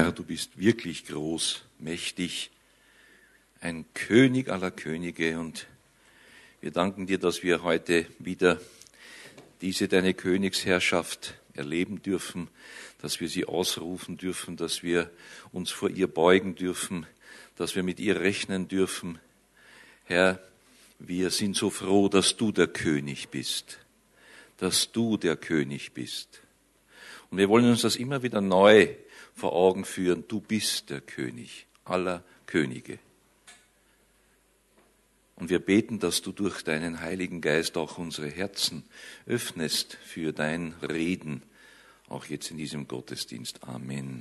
Herr, du bist wirklich groß, mächtig, ein König aller Könige, und wir danken dir, dass wir heute wieder diese deine Königsherrschaft erleben dürfen, dass wir sie ausrufen dürfen, dass wir uns vor ihr beugen dürfen, dass wir mit ihr rechnen dürfen. Herr, wir sind so froh, dass du der König bist, dass du der König bist. Und wir wollen uns das immer wieder neu vor Augen führen. Du bist der König aller Könige. Und wir beten, dass du durch deinen Heiligen Geist auch unsere Herzen öffnest für dein Reden, auch jetzt in diesem Gottesdienst. Amen.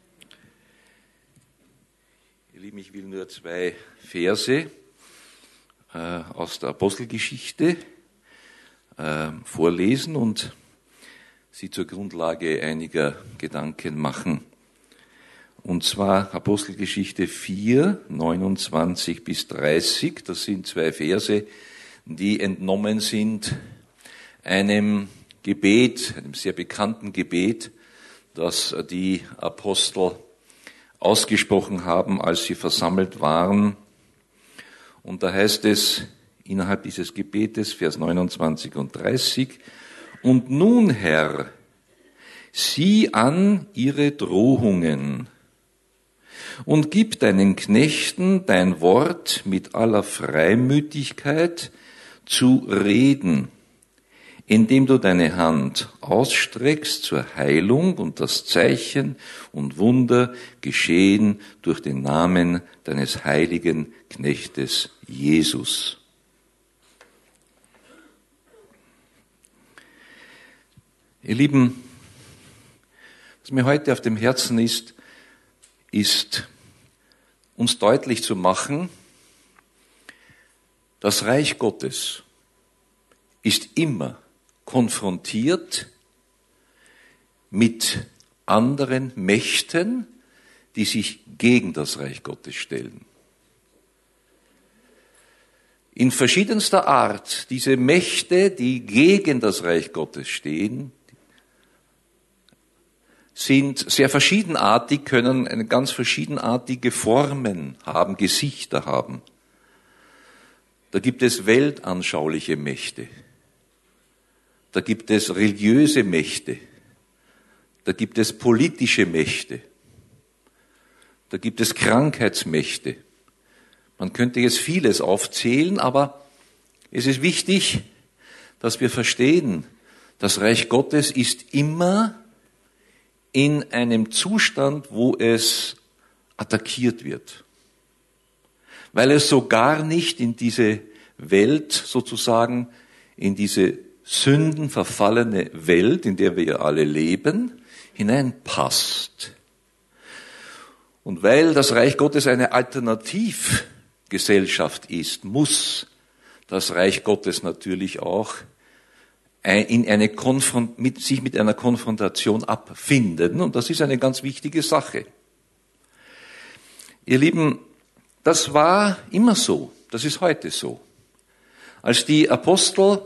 Ihr Lieben, ich will nur 2 Verse aus der Apostelgeschichte vorlesen und sie zur Grundlage einiger Gedanken machen. Und zwar Apostelgeschichte 4, 29 bis 30. Das sind 2 Verse, die entnommen sind einem Gebet, einem sehr bekannten Gebet, das die Apostel ausgesprochen haben, als sie versammelt waren. Und da heißt es innerhalb dieses Gebetes, Vers 29 und 30, und nun, Herr, sieh an ihre Drohungen und gib deinen Knechten dein Wort mit aller Freimütigkeit zu reden, indem du deine Hand ausstreckst zur Heilung und das Zeichen und Wunder geschehen durch den Namen deines heiligen Knechtes Jesus. Ihr Lieben, was mir heute auf dem Herzen ist uns deutlich zu machen, das Reich Gottes ist immer konfrontiert mit anderen Mächten, die sich gegen das Reich Gottes stellen. In verschiedenster Art, diese Mächte, die gegen das Reich Gottes stehen, sind sehr verschiedenartig, können eine ganz verschiedenartige Formen haben, Gesichter haben. Da gibt es weltanschauliche Mächte. Da gibt es religiöse Mächte. Da gibt es politische Mächte. Da gibt es Krankheitsmächte. Man könnte jetzt vieles aufzählen, aber es ist wichtig, dass wir verstehen, das Reich Gottes ist immer in einem Zustand, wo es attackiert wird. Weil es so gar nicht in diese Welt sozusagen, in diese sündenverfallene Welt, in der wir alle leben, hineinpasst. Und weil das Reich Gottes eine Alternativgesellschaft ist, muss das Reich Gottes natürlich auch sich mit einer Konfrontation abfinden. Und das ist eine ganz wichtige Sache. Ihr Lieben, das war immer so. Das ist heute so. Als die Apostel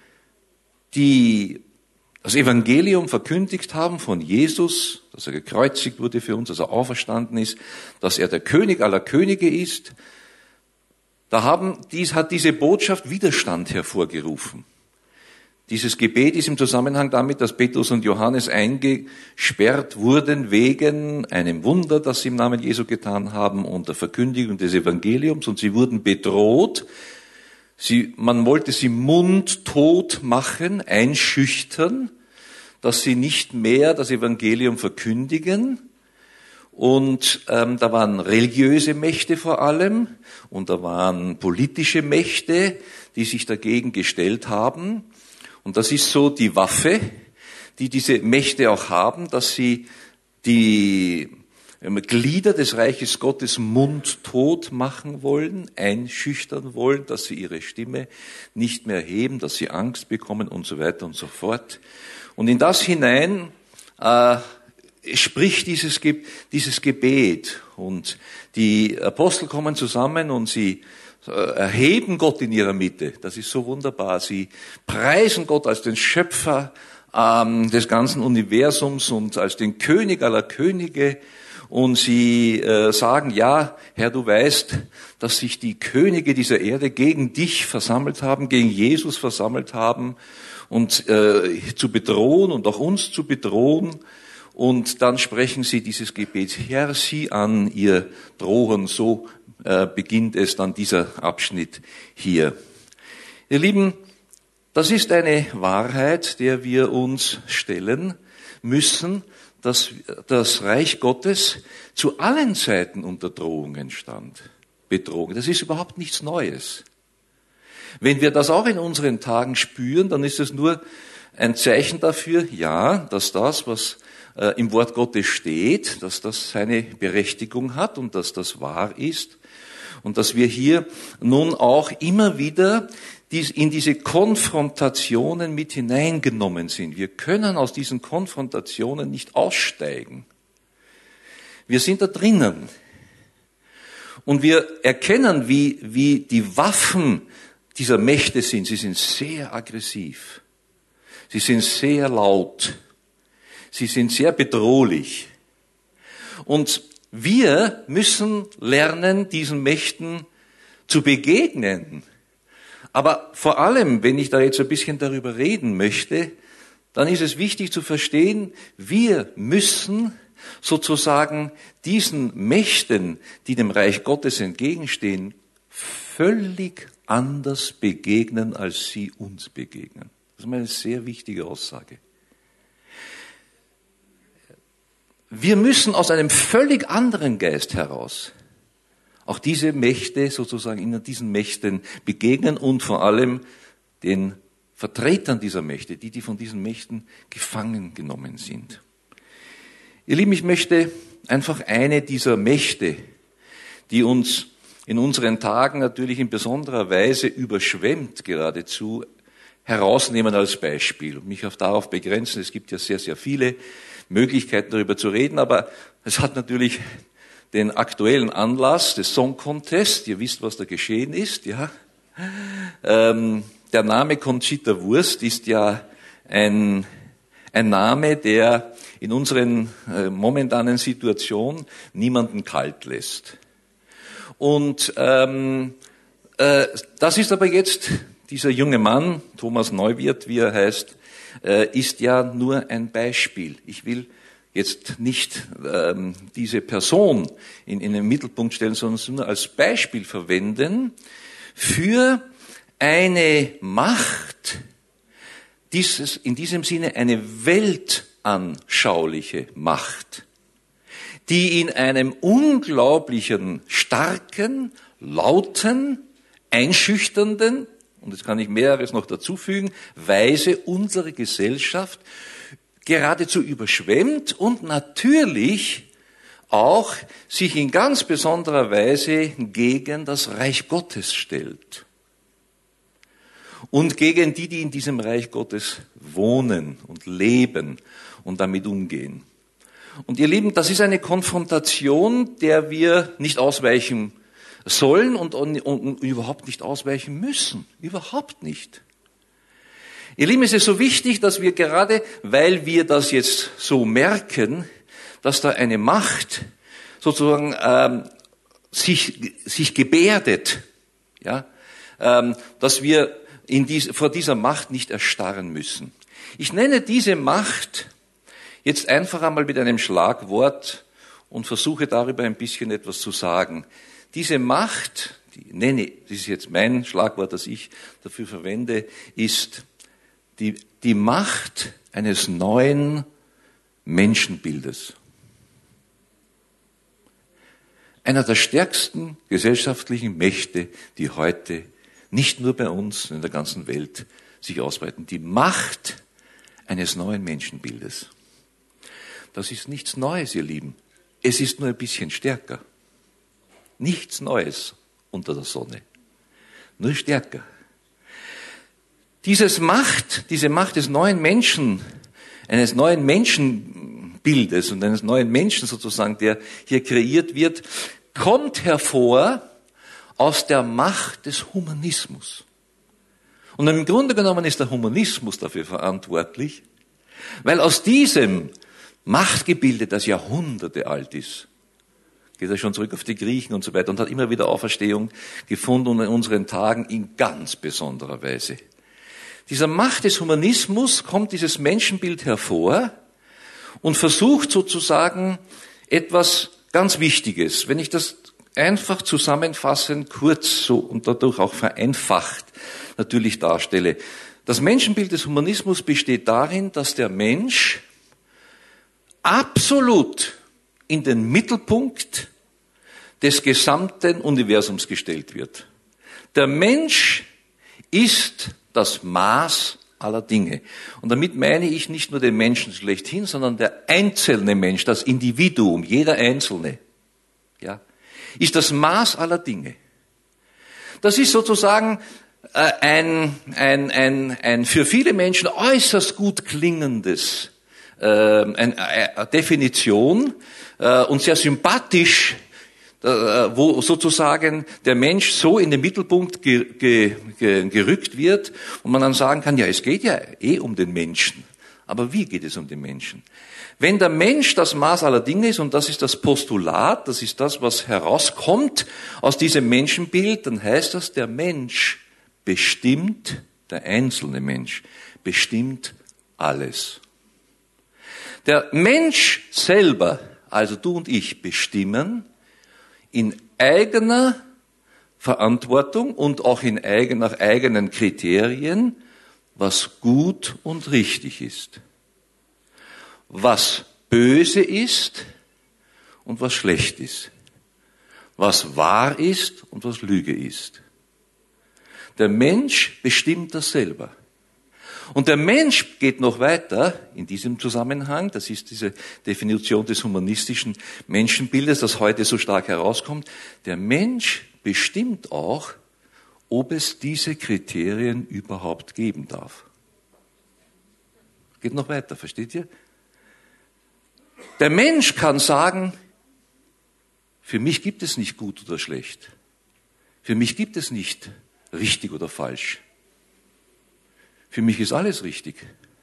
das Evangelium verkündigt haben von Jesus, dass er gekreuzigt wurde für uns, dass er auferstanden ist, dass er der König aller Könige ist, hat diese Botschaft Widerstand hervorgerufen. Dieses Gebet ist im Zusammenhang damit, dass Petrus und Johannes eingesperrt wurden wegen einem Wunder, das sie im Namen Jesu getan haben und der Verkündigung des Evangeliums, und sie wurden bedroht. Man wollte sie mundtot machen, einschüchtern, dass sie nicht mehr das Evangelium verkündigen. Und da waren religiöse Mächte vor allem und da waren politische Mächte, die sich dagegen gestellt haben. Und das ist so die Waffe, die diese Mächte auch haben, dass sie die Glieder des Reiches Gottes mundtot machen wollen, einschüchtern wollen, dass sie ihre Stimme nicht mehr heben, dass sie Angst bekommen und so weiter und so fort. Und in das hinein spricht dieses Gebet. Und die Apostel kommen zusammen und sie erheben Gott in ihrer Mitte. Das ist so wunderbar. Sie preisen Gott als den Schöpfer des ganzen Universums und als den König aller Könige. und sie sagen, ja, Herr, du weißt, dass sich die Könige dieser Erde gegen dich versammelt haben, gegen Jesus versammelt haben und zu bedrohen und auch uns zu bedrohen. Und dann sprechen sie dieses Gebet, Herr, sieh an ihr Drohen. So beginnt es dann dieser Abschnitt hier. Ihr Lieben, das ist eine Wahrheit, der wir uns stellen müssen, dass das Reich Gottes zu allen Zeiten unter Drohungen stand. Bedrohung. Das ist überhaupt nichts Neues. Wenn wir das auch in unseren Tagen spüren, dann ist es nur ein Zeichen dafür, ja, dass das, was im Wort Gottes steht, dass das seine Berechtigung hat und dass das wahr ist und dass wir hier nun auch immer wieder in diese Konfrontationen mit hineingenommen sind. Wir können aus diesen Konfrontationen nicht aussteigen. Wir sind da drinnen. Und wir erkennen, wie die Waffen dieser Mächte sind. Sie sind sehr aggressiv. Sie sind sehr laut. Sie sind sehr bedrohlich. Und wir müssen lernen, diesen Mächten zu begegnen. Aber vor allem, wenn ich da jetzt ein bisschen darüber reden möchte, dann ist es wichtig zu verstehen, wir müssen sozusagen diesen Mächten, die dem Reich Gottes entgegenstehen, völlig anders begegnen, als sie uns begegnen. Das ist eine sehr wichtige Aussage. Wir müssen aus einem völlig anderen Geist heraus auch diese Mächte sozusagen in diesen Mächten begegnen und vor allem den Vertretern dieser Mächte, die von diesen Mächten gefangen genommen sind. Ihr Lieben, ich möchte einfach eine dieser Mächte, die uns in unseren Tagen natürlich in besonderer Weise überschwemmt geradezu, herausnehmen als Beispiel und mich darauf begrenzen. Es gibt ja sehr, sehr viele Möglichkeiten darüber zu reden, aber es hat natürlich den aktuellen Anlass des Song Contest. Ihr wisst, was da geschehen ist, ja. Der Name Conchita Wurst ist ja ein Name, der in unseren momentanen Situation niemanden kalt lässt. Und das ist aber jetzt, dieser junge Mann, Thomas Neuwirth, wie er heißt, ist ja nur ein Beispiel. Ich will jetzt nicht diese Person in den Mittelpunkt stellen, sondern nur als Beispiel verwenden für eine Macht, in diesem Sinne eine weltanschauliche Macht, die in einem unglaublichen, starken, lauten, einschüchternden, und jetzt kann ich mehreres noch dazufügen, Weise unsere Gesellschaft geradezu überschwemmt und natürlich auch sich in ganz besonderer Weise gegen das Reich Gottes stellt. Und gegen die in diesem Reich Gottes wohnen und leben und damit umgehen. Und ihr Lieben, das ist eine Konfrontation, der wir nicht ausweichen sollen und überhaupt nicht ausweichen müssen. Überhaupt nicht. Ihr Lieben, es ist so wichtig, dass wir gerade, weil wir das jetzt so merken, dass da eine Macht sozusagen sich gebärdet, ja, dass wir vor dieser Macht nicht erstarren müssen. Ich nenne diese Macht jetzt einfach einmal mit einem Schlagwort und versuche darüber ein bisschen etwas zu sagen. Diese Macht, das ist jetzt mein Schlagwort, das ich dafür verwende, ist die Macht eines neuen Menschenbildes. Einer der stärksten gesellschaftlichen Mächte, die heute nicht nur bei uns, sondern in der ganzen Welt sich ausbreiten. Die Macht eines neuen Menschenbildes. Das ist nichts Neues, ihr Lieben. Es ist nur ein bisschen stärker. Nichts Neues unter der Sonne. Nur stärker. Diese Macht des neuen Menschen, eines neuen Menschenbildes und eines neuen Menschen sozusagen, der hier kreiert wird, kommt hervor aus der Macht des Humanismus. Und im Grunde genommen ist der Humanismus dafür verantwortlich, weil aus diesem Machtgebilde, das Jahrhunderte alt ist, geht er schon zurück auf die Griechen und so weiter und hat immer wieder Auferstehung gefunden und in unseren Tagen in ganz besonderer Weise. Dieser Macht des Humanismus kommt dieses Menschenbild hervor und versucht sozusagen etwas ganz Wichtiges. Wenn ich das einfach zusammenfassend, kurz so und dadurch auch vereinfacht natürlich darstelle. Das Menschenbild des Humanismus besteht darin, dass der Mensch absolut in den Mittelpunkt des gesamten Universums gestellt wird. Der Mensch ist das Maß aller Dinge. Und damit meine ich nicht nur den Menschen schlechthin, sondern der einzelne Mensch, das Individuum, jeder Einzelne, ja, ist das Maß aller Dinge. Das ist sozusagen ein für viele Menschen äußerst gut klingendes eine Definition und sehr sympathisch, wo sozusagen der Mensch so in den Mittelpunkt gerückt wird und man dann sagen kann, ja, es geht ja um den Menschen. Aber wie geht es um den Menschen? Wenn der Mensch das Maß aller Dinge ist, und das ist das Postulat, das ist das, was herauskommt aus diesem Menschenbild, dann heißt das, der Mensch bestimmt, der einzelne Mensch bestimmt alles. Der Mensch selber, also du und ich, bestimmen in eigener Verantwortung und auch nach eigenen Kriterien, was gut und richtig ist, was böse ist und was schlecht ist, was wahr ist und was Lüge ist. Der Mensch bestimmt das selber. Und der Mensch geht noch weiter in diesem Zusammenhang, das ist diese Definition des humanistischen Menschenbildes, das heute so stark herauskommt. Der Mensch bestimmt auch, ob es diese Kriterien überhaupt geben darf. Geht noch weiter, versteht ihr? Der Mensch kann sagen, für mich gibt es nicht gut oder schlecht. Für mich gibt es nicht richtig oder falsch. Für mich ist alles richtig.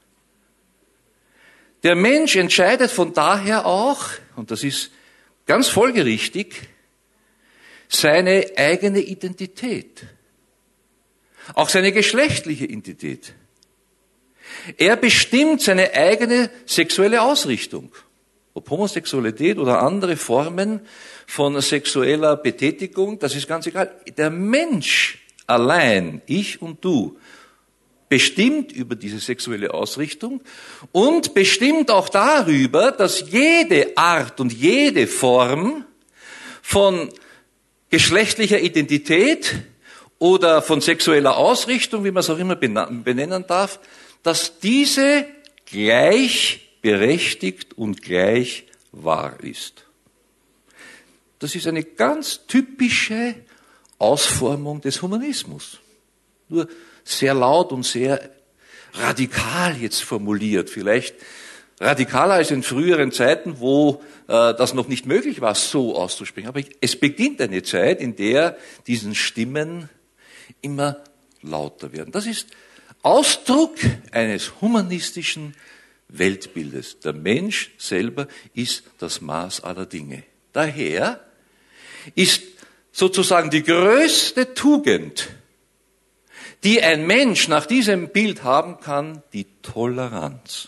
Der Mensch entscheidet von daher auch, und das ist ganz folgerichtig, seine eigene Identität. Auch seine geschlechtliche Identität. Er bestimmt seine eigene sexuelle Ausrichtung. Ob Homosexualität oder andere Formen von sexueller Betätigung, das ist ganz egal. Der Mensch allein, ich und du, bestimmt über diese sexuelle Ausrichtung und bestimmt auch darüber, dass jede Art und jede Form von geschlechtlicher Identität oder von sexueller Ausrichtung, wie man es auch immer benennen darf, dass diese gleichberechtigt und gleich wahr ist. Das ist eine ganz typische Ausformung des Humanismus. Nur sehr laut und sehr radikal jetzt formuliert. Vielleicht radikaler als in früheren Zeiten, wo das noch nicht möglich war, so auszusprechen. Aber es beginnt eine Zeit, in der diesen Stimmen immer lauter werden. Das ist Ausdruck eines humanistischen Weltbildes. Der Mensch selber ist das Maß aller Dinge. Daher ist sozusagen die größte Tugend, die ein Mensch nach diesem Bild haben kann, die Toleranz.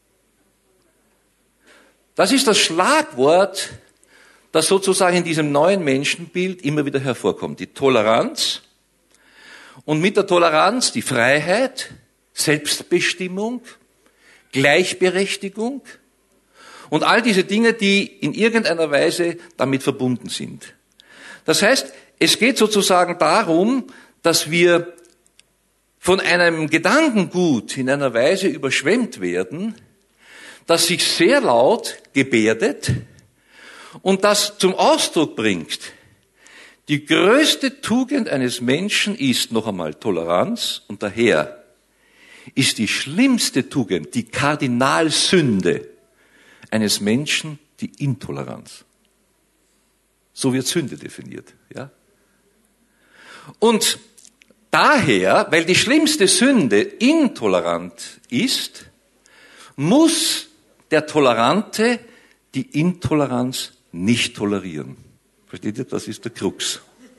Das ist das Schlagwort, das sozusagen in diesem neuen Menschenbild immer wieder hervorkommt. Die Toleranz und mit der Toleranz die Freiheit, Selbstbestimmung, Gleichberechtigung und all diese Dinge, die in irgendeiner Weise damit verbunden sind. Das heißt, es geht sozusagen darum, dass wir von einem Gedankengut in einer Weise überschwemmt werden, das sich sehr laut gebärdet und das zum Ausdruck bringt. Die größte Tugend eines Menschen ist noch einmal Toleranz und daher ist die schlimmste Tugend, die Kardinalsünde eines Menschen die Intoleranz. So wird Sünde definiert, ja? Und daher, weil die schlimmste Sünde intolerant ist, muss der Tolerante die Intoleranz nicht tolerieren. Versteht ihr? Das ist der Krux.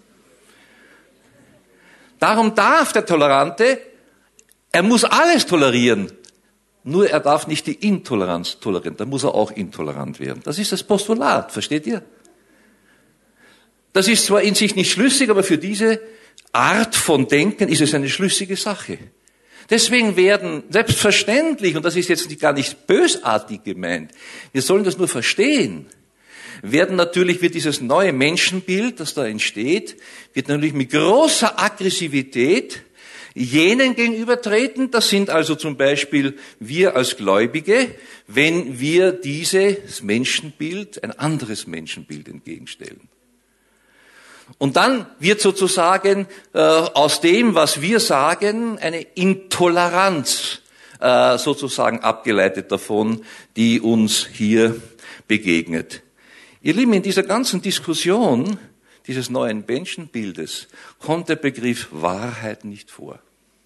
Darum darf der Tolerante, er muss alles tolerieren. Nur er darf nicht die Intoleranz tolerieren. Da muss er auch intolerant werden. Das ist das Postulat, versteht ihr? Das ist zwar in sich nicht schlüssig, aber für diese Art von Denken ist es eine schlüssige Sache. Deswegen werden selbstverständlich, und das ist jetzt gar nicht bösartig gemeint, wir sollen das nur verstehen, wird dieses neue Menschenbild, das da entsteht, wird natürlich mit großer Aggressivität jenen gegenübertreten. Das sind also zum Beispiel wir als Gläubige, wenn wir dieses Menschenbild, ein anderes Menschenbild entgegenstellen. Und dann wird sozusagen aus dem, was wir sagen, eine Intoleranz sozusagen abgeleitet davon, die uns hier begegnet. Ihr Lieben, in dieser ganzen Diskussion dieses neuen Menschenbildes kommt der Begriff Wahrheit nicht vor.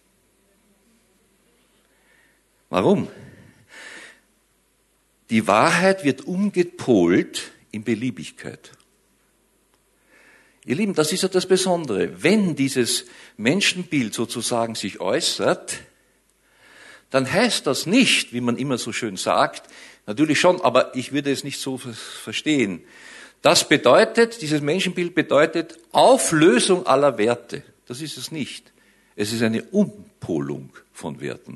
Warum? Die Wahrheit wird umgepolt in Beliebigkeit. Ihr Lieben, das ist ja das Besondere. Wenn dieses Menschenbild sozusagen sich äußert, dann heißt das nicht, wie man immer so schön sagt, natürlich schon, aber ich würde es nicht so verstehen. Das bedeutet, dieses Menschenbild bedeutet Auflösung aller Werte. Das ist es nicht. Es ist eine Umpolung von Werten.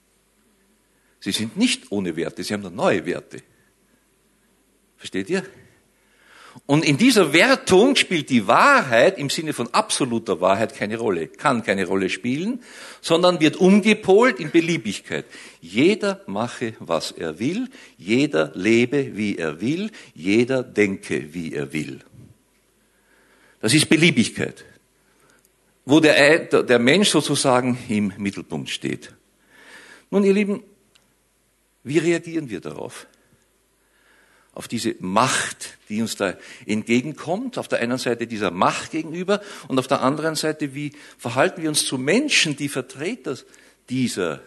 Sie sind nicht ohne Werte, sie haben nur neue Werte. Versteht ihr? Und in dieser Wertung spielt die Wahrheit im Sinne von absoluter Wahrheit keine Rolle, kann keine Rolle spielen, sondern wird umgepolt in Beliebigkeit. Jeder mache, was er will, jeder lebe, wie er will, jeder denke, wie er will. Das ist Beliebigkeit, wo der Mensch sozusagen im Mittelpunkt steht. Nun, ihr Lieben, wie reagieren wir darauf? Auf diese Macht, die uns da entgegenkommt, auf der einen Seite dieser Macht gegenüber und auf der anderen Seite, wie verhalten wir uns zu Menschen, die Vertreter dieser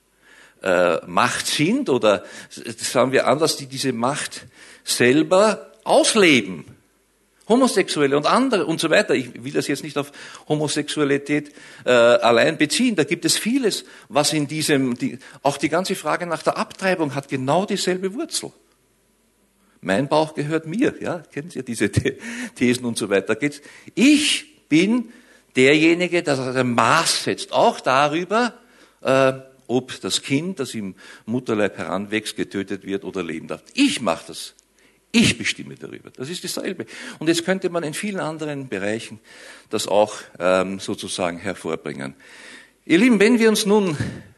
Macht sind oder, sagen wir anders, die diese Macht selber ausleben. Homosexuelle und andere und so weiter. Ich will das jetzt nicht auf Homosexualität allein beziehen. Da gibt es vieles, was in auch die ganze Frage nach der Abtreibung hat genau dieselbe Wurzel. Mein Bauch gehört mir, ja, kennen Sie ja diese Thesen und so weiter. Ich bin derjenige, der ein Maß setzt, auch darüber, ob das Kind, das im Mutterleib heranwächst, getötet wird oder leben darf. Ich mache das. Ich bestimme darüber. Das ist dasselbe. Und jetzt könnte man in vielen anderen Bereichen das auch sozusagen hervorbringen. Ihr Lieben, wenn wir uns nun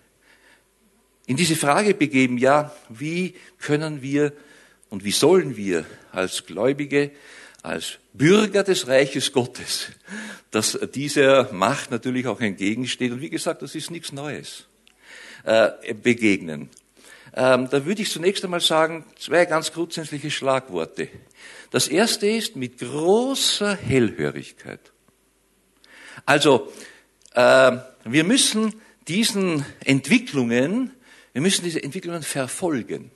in diese Frage begeben, ja, wie können wir und wie sollen wir als Gläubige, als Bürger des Reiches Gottes, dass dieser Macht natürlich auch entgegensteht, und wie gesagt, das ist nichts Neues, begegnen. Da würde ich zunächst einmal sagen, zwei ganz grundsätzliche Schlagworte. Das erste ist mit großer Hellhörigkeit. Also, wir müssen diese Entwicklungen verfolgen.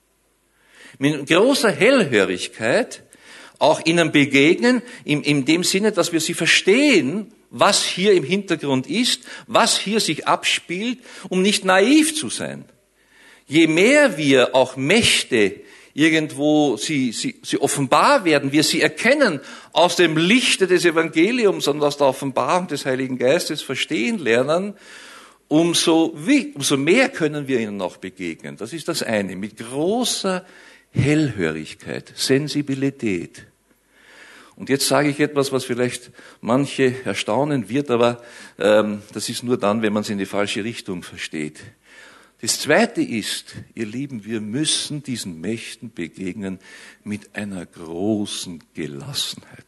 Mit großer Hellhörigkeit auch ihnen begegnen, in dem Sinne, dass wir sie verstehen, was hier im Hintergrund ist, was hier sich abspielt, um nicht naiv zu sein. Je mehr wir auch Mächte irgendwo sie offenbar werden, wir sie erkennen aus dem Lichte des Evangeliums und aus der Offenbarung des Heiligen Geistes verstehen lernen, umso mehr können wir ihnen noch begegnen. Das ist das eine, mit großer Hellhörigkeit, Sensibilität. Und jetzt sage ich etwas, was vielleicht manche erstaunen wird, aber das ist nur dann, wenn man es in die falsche Richtung versteht. Das Zweite ist, ihr Lieben, wir müssen diesen Mächten begegnen mit einer großen Gelassenheit.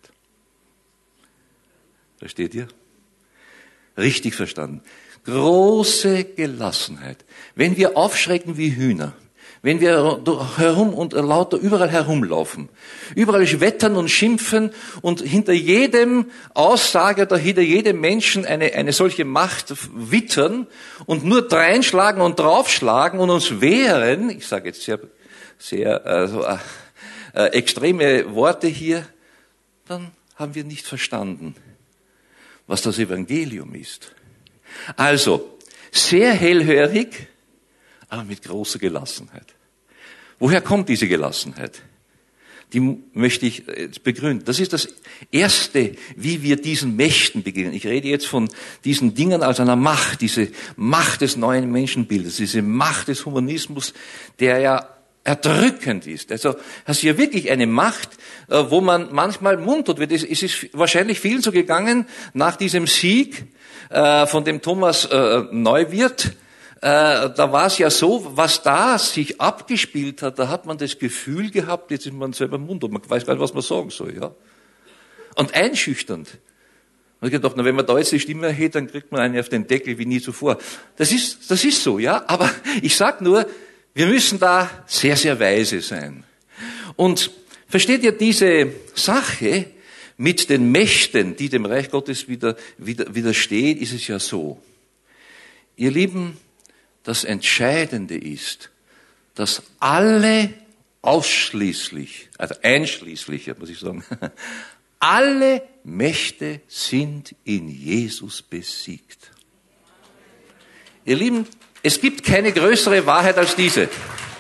Versteht ihr? Richtig verstanden. Große Gelassenheit. Wenn wir aufschrecken wie Hühner, wenn wir herum und lauter überall herumlaufen, überall wettern und schimpfen und hinter jedem Aussage oder hinter jedem Menschen eine solche Macht wittern und nur dreinschlagen und draufschlagen und uns wehren, ich sage jetzt sehr extreme Worte hier, dann haben wir nicht verstanden, was das Evangelium ist. Also, sehr hellhörig, aber mit großer Gelassenheit. Woher kommt diese Gelassenheit? Die möchte ich begründen. Das ist das Erste, wie wir diesen Mächten begegnen. Ich rede jetzt von diesen Dingen als einer Macht, diese Macht des neuen Menschenbildes, diese Macht des Humanismus, der ja erdrückend ist. Also hast du ja wirklich eine Macht, wo man manchmal mundtot wird. Es ist wahrscheinlich vielen so gegangen nach diesem Sieg von dem Thomas Neuwirth. Da war es ja so, was da sich abgespielt hat, da hat man das Gefühl gehabt, jetzt ist man selber mundtot, man weiß gar nicht, was man sagen soll, ja. Und einschüchternd. Und ich gedacht, na, wenn man da jetzt die Stimme erhebt, dann kriegt man eine auf den Deckel wie nie zuvor. Das ist so, ja. Aber ich sag nur, wir müssen da sehr, sehr weise sein. Und versteht ihr diese Sache mit den Mächten, die dem Reich Gottes widerstehen, ist es ja so. Ihr Lieben, das Entscheidende ist, dass alle ausschließlich, also einschließlich, muss ich sagen, alle Mächte sind in Jesus besiegt. Ihr Lieben, es gibt keine größere Wahrheit als diese.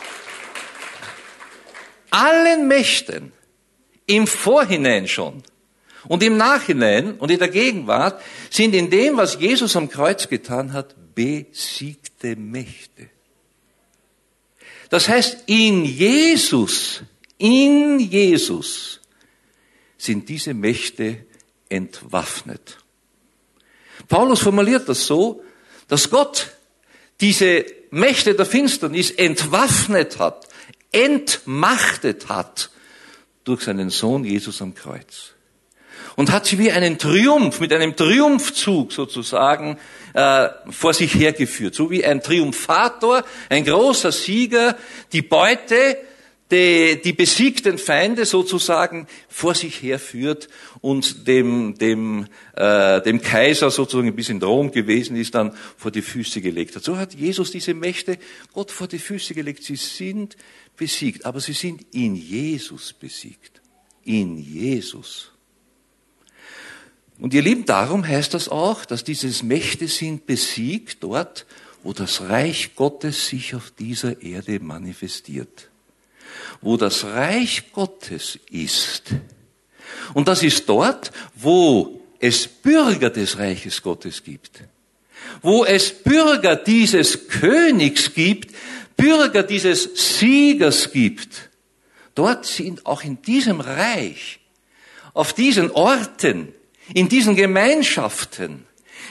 Allen Mächten im Vorhinein schon und im Nachhinein und in der Gegenwart sind in dem, was Jesus am Kreuz getan hat, besiegte Mächte. Das heißt, in Jesus sind diese Mächte entwaffnet. Paulus formuliert das so, dass Gott diese Mächte der Finsternis entwaffnet hat, entmachtet hat durch seinen Sohn Jesus am Kreuz. Und hat sie wie einen Triumph, mit einem Triumphzug sozusagen vor sich hergeführt. So wie ein Triumphator, ein großer Sieger, die Beute, die besiegten Feinde sozusagen vor sich herführt und dem Kaiser sozusagen, bis in Rom gewesen ist, dann vor die Füße gelegt hat. So hat Jesus diese Mächte Gott vor die Füße gelegt. Sie sind besiegt, aber sie sind in Jesus besiegt. In Jesus. Und ihr Lieben, darum heißt das auch, dass diese Mächte sind besiegt dort, wo das Reich Gottes sich auf dieser Erde manifestiert. Wo das Reich Gottes ist. Und das ist dort, wo es Bürger des Reiches Gottes gibt. Wo es Bürger dieses Königs gibt, Bürger dieses Siegers gibt. Dort sind auch in diesem Reich, auf diesen Orten, in diesen Gemeinschaften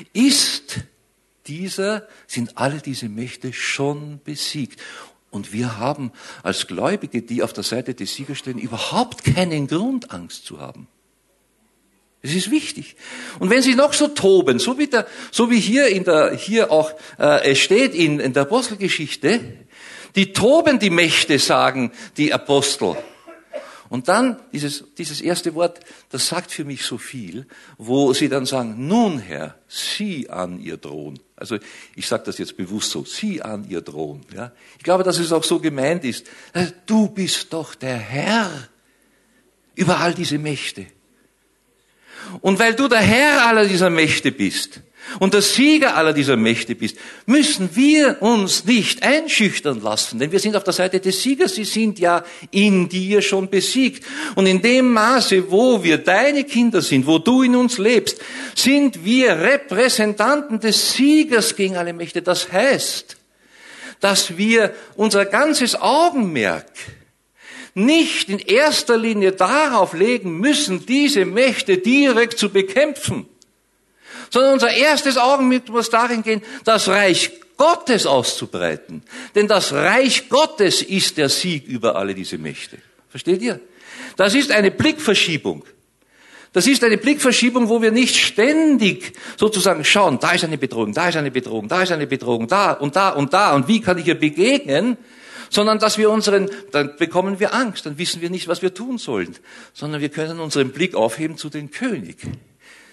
sind alle diese Mächte schon besiegt. Und wir haben als Gläubige, die auf der Seite des Siegers stehen, überhaupt keinen Grund, Angst zu haben. Das ist wichtig. Und wenn sie noch so toben, so wie hier auch es steht in der Apostelgeschichte, die toben die Mächte, sagen die Apostel. Und dann dieses erste Wort, das sagt für mich so viel, wo sie dann sagen, nun Herr, sieh an ihr Thron. Also ich sage das jetzt bewusst so, sieh an ihr Thron. Ja? Ich glaube, dass es auch so gemeint ist. Du bist doch der Herr über all diese Mächte. Und weil du der Herr aller dieser Mächte bist und der Sieger aller dieser Mächte bist, müssen wir uns nicht einschüchtern lassen, denn wir sind auf der Seite des Siegers, sie sind ja in dir schon besiegt. Und in dem Maße, wo wir deine Kinder sind, wo du in uns lebst, sind wir Repräsentanten des Siegers gegen alle Mächte. Das heißt, dass wir unser ganzes Augenmerk nicht in erster Linie darauf legen müssen, diese Mächte direkt zu bekämpfen, sondern unser erstes Augenmerk muss darin gehen, das Reich Gottes auszubreiten. Denn das Reich Gottes ist der Sieg über alle diese Mächte. Versteht ihr? Das ist eine Blickverschiebung. Das ist eine Blickverschiebung, wo wir nicht ständig sozusagen schauen, da ist eine Bedrohung, da ist eine Bedrohung, da ist eine Bedrohung, da und da und da und wie kann ich ihr begegnen, sondern dass wir dann bekommen wir Angst, dann wissen wir nicht, was wir tun sollen, sondern wir können unseren Blick aufheben zu dem König,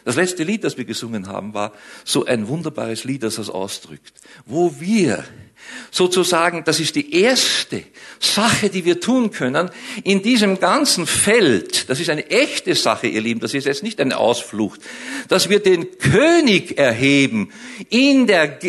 Das letzte Lied, das wir gesungen haben, war so ein wunderbares Lied, das das ausdrückt. Wo wir sozusagen, das ist die erste Sache, die wir tun können, in diesem ganzen Feld, das ist eine echte Sache, ihr Lieben, das ist jetzt nicht eine Ausflucht, dass wir den König erheben in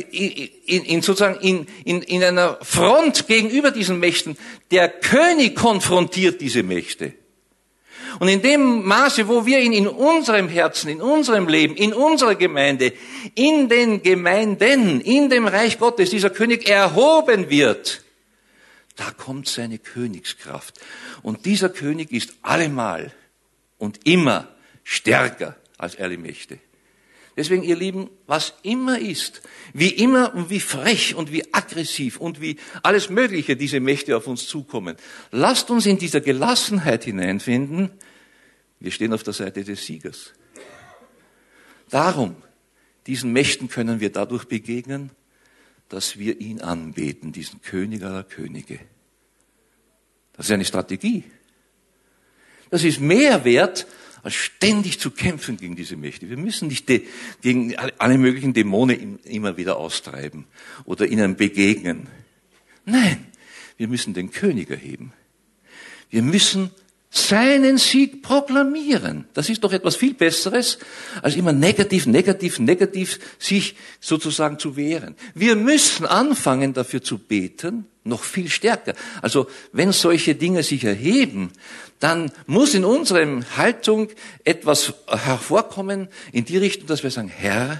einer Front gegenüber diesen Mächten. Der König konfrontiert diese Mächte. Und in dem Maße, wo wir ihn in unserem Herzen, in unserem Leben, in unserer Gemeinde, in den Gemeinden, in dem Reich Gottes, dieser König erhoben wird, da kommt seine Königskraft. Und dieser König ist allemal und immer stärker als alle Mächte. Deswegen, ihr Lieben, was immer ist, wie immer und wie frech und wie aggressiv und wie alles Mögliche diese Mächte auf uns zukommen, lasst uns in dieser Gelassenheit hineinfinden, wir stehen auf der Seite des Siegers. Darum, diesen Mächten können wir dadurch begegnen, dass wir ihn anbeten, diesen König aller Könige. Das ist eine Strategie. Das ist mehr wert, als ständig zu kämpfen gegen diese Mächte. Wir müssen nicht gegen alle möglichen Dämonen immer wieder austreiben oder ihnen begegnen. Nein, wir müssen den König erheben. Wir müssen seinen Sieg proklamieren. Das ist doch etwas viel Besseres, als immer negativ sich sozusagen zu wehren. Wir müssen anfangen, dafür zu beten, noch viel stärker. Also, wenn solche Dinge sich erheben, dann muss in unserer Haltung etwas hervorkommen in die Richtung, dass wir sagen, Herr,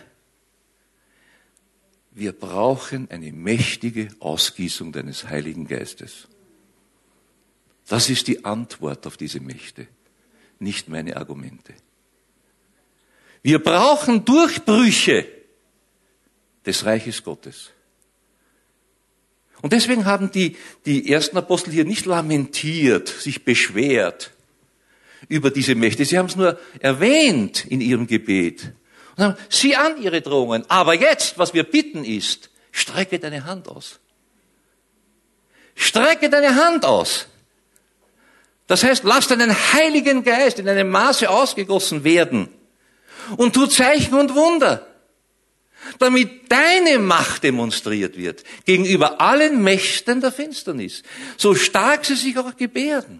wir brauchen eine mächtige Ausgießung deines Heiligen Geistes. Das ist die Antwort auf diese Mächte, nicht meine Argumente. Wir brauchen Durchbrüche des Reiches Gottes. Und deswegen haben die ersten Apostel hier nicht lamentiert, sich beschwert über diese Mächte. Sie haben es nur erwähnt in ihrem Gebet. Und sagen, sieh an ihre Drohungen. Aber jetzt, was wir bitten ist, strecke deine Hand aus. Strecke deine Hand aus. Das heißt, lass deinen Heiligen Geist in einem Maße ausgegossen werden und tu Zeichen und Wunder, damit deine Macht demonstriert wird gegenüber allen Mächten der Finsternis, so stark sie sich auch gebärden.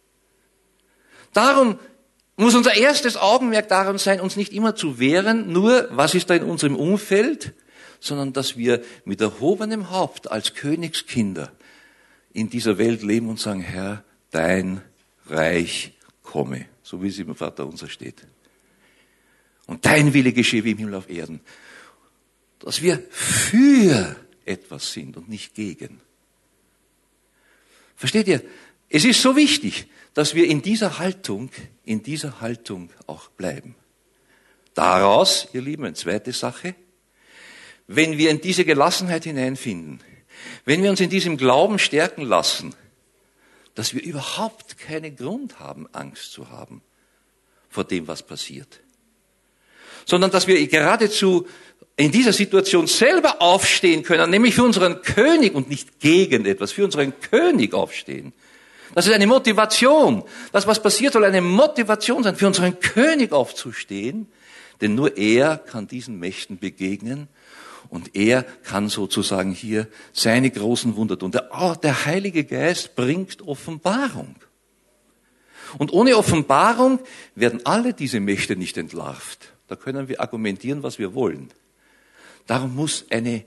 Darum muss unser erstes Augenmerk daran sein, uns nicht immer zu wehren, nur was ist da in unserem Umfeld, sondern dass wir mit erhobenem Haupt als Königskinder in dieser Welt leben und sagen, Herr, dein Reich komme, so wie es im Vater unser steht. Und dein Wille geschehe wie im Himmel auf Erden. Dass wir für etwas sind und nicht gegen. Versteht ihr? Es ist so wichtig, dass wir in dieser Haltung auch bleiben. Daraus, ihr Lieben, eine zweite Sache, wenn wir in diese Gelassenheit hineinfinden, wenn wir uns in diesem Glauben stärken lassen, dass wir überhaupt keinen Grund haben, Angst zu haben vor dem, was passiert. Sondern dass wir geradezu in dieser Situation selber aufstehen können, nämlich für unseren König und nicht gegen etwas, für unseren König aufstehen. Das ist eine Motivation. Das, was passiert, soll eine Motivation sein, für unseren König aufzustehen, denn nur er kann diesen Mächten begegnen. Und er kann sozusagen hier seine großen Wunder tun. Der Heilige Geist bringt Offenbarung. Und ohne Offenbarung werden alle diese Mächte nicht entlarvt. Da können wir argumentieren, was wir wollen. Darum muss der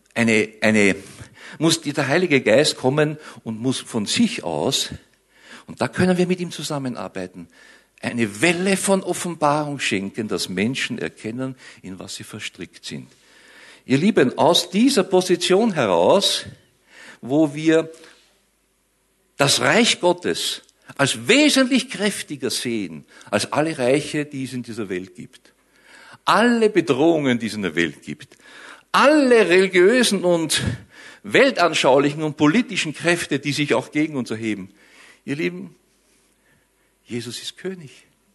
Heilige Geist kommen und muss von sich aus, und da können wir mit ihm zusammenarbeiten, eine Welle von Offenbarung schenken, dass Menschen erkennen, in was sie verstrickt sind. Ihr Lieben, aus dieser Position heraus, wo wir das Reich Gottes als wesentlich kräftiger sehen, als alle Reiche, die es in dieser Welt gibt, alle Bedrohungen, die es in der Welt gibt, alle religiösen und weltanschaulichen und politischen Kräfte, die sich auch gegen uns erheben. Ihr Lieben, Jesus ist König.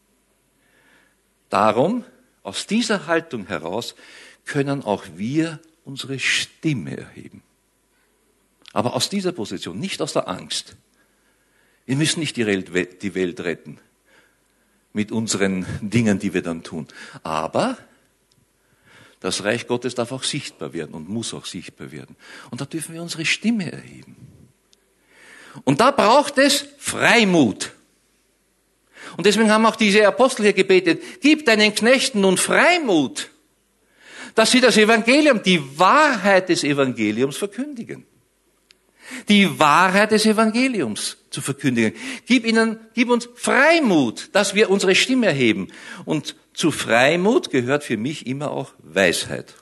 Darum, aus dieser Haltung heraus, können auch wir unsere Stimme erheben. Aber aus dieser Position, nicht aus der Angst. Wir müssen nicht die Welt retten. mit unseren Dingen, die wir dann tun. Aber das Reich Gottes darf auch sichtbar werden und muss auch sichtbar werden. Und da dürfen wir unsere Stimme erheben. Und da braucht es Freimut. Und deswegen haben auch diese Apostel hier gebetet, gib deinen Knechten nun Freimut, dass sie das Evangelium, die Wahrheit des Evangeliums verkündigen. Die Wahrheit des Evangeliums zu verkündigen. Gib uns Freimut, dass wir unsere Stimme erheben. Und zu Freimut gehört für mich immer auch Weisheit.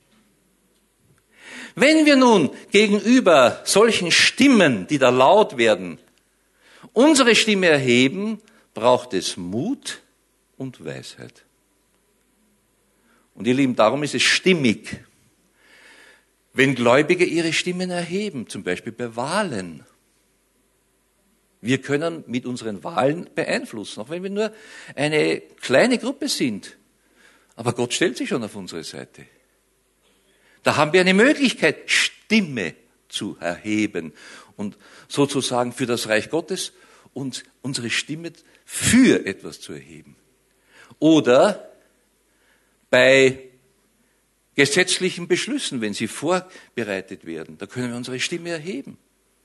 Wenn wir nun gegenüber solchen Stimmen, die da laut werden, unsere Stimme erheben, braucht es Mut und Weisheit. Und ihr Lieben, darum ist es stimmig, wenn Gläubige ihre Stimmen erheben, zum Beispiel bei Wahlen. Wir können mit unseren Wahlen beeinflussen, auch wenn wir nur eine kleine Gruppe sind. Aber Gott stellt sich schon auf unsere Seite. Da haben wir eine Möglichkeit, Stimme zu erheben und sozusagen für das Reich Gottes und unsere Stimme für etwas zu erheben. Oder bei gesetzlichen Beschlüssen, wenn sie vorbereitet werden, da können wir unsere Stimme erheben.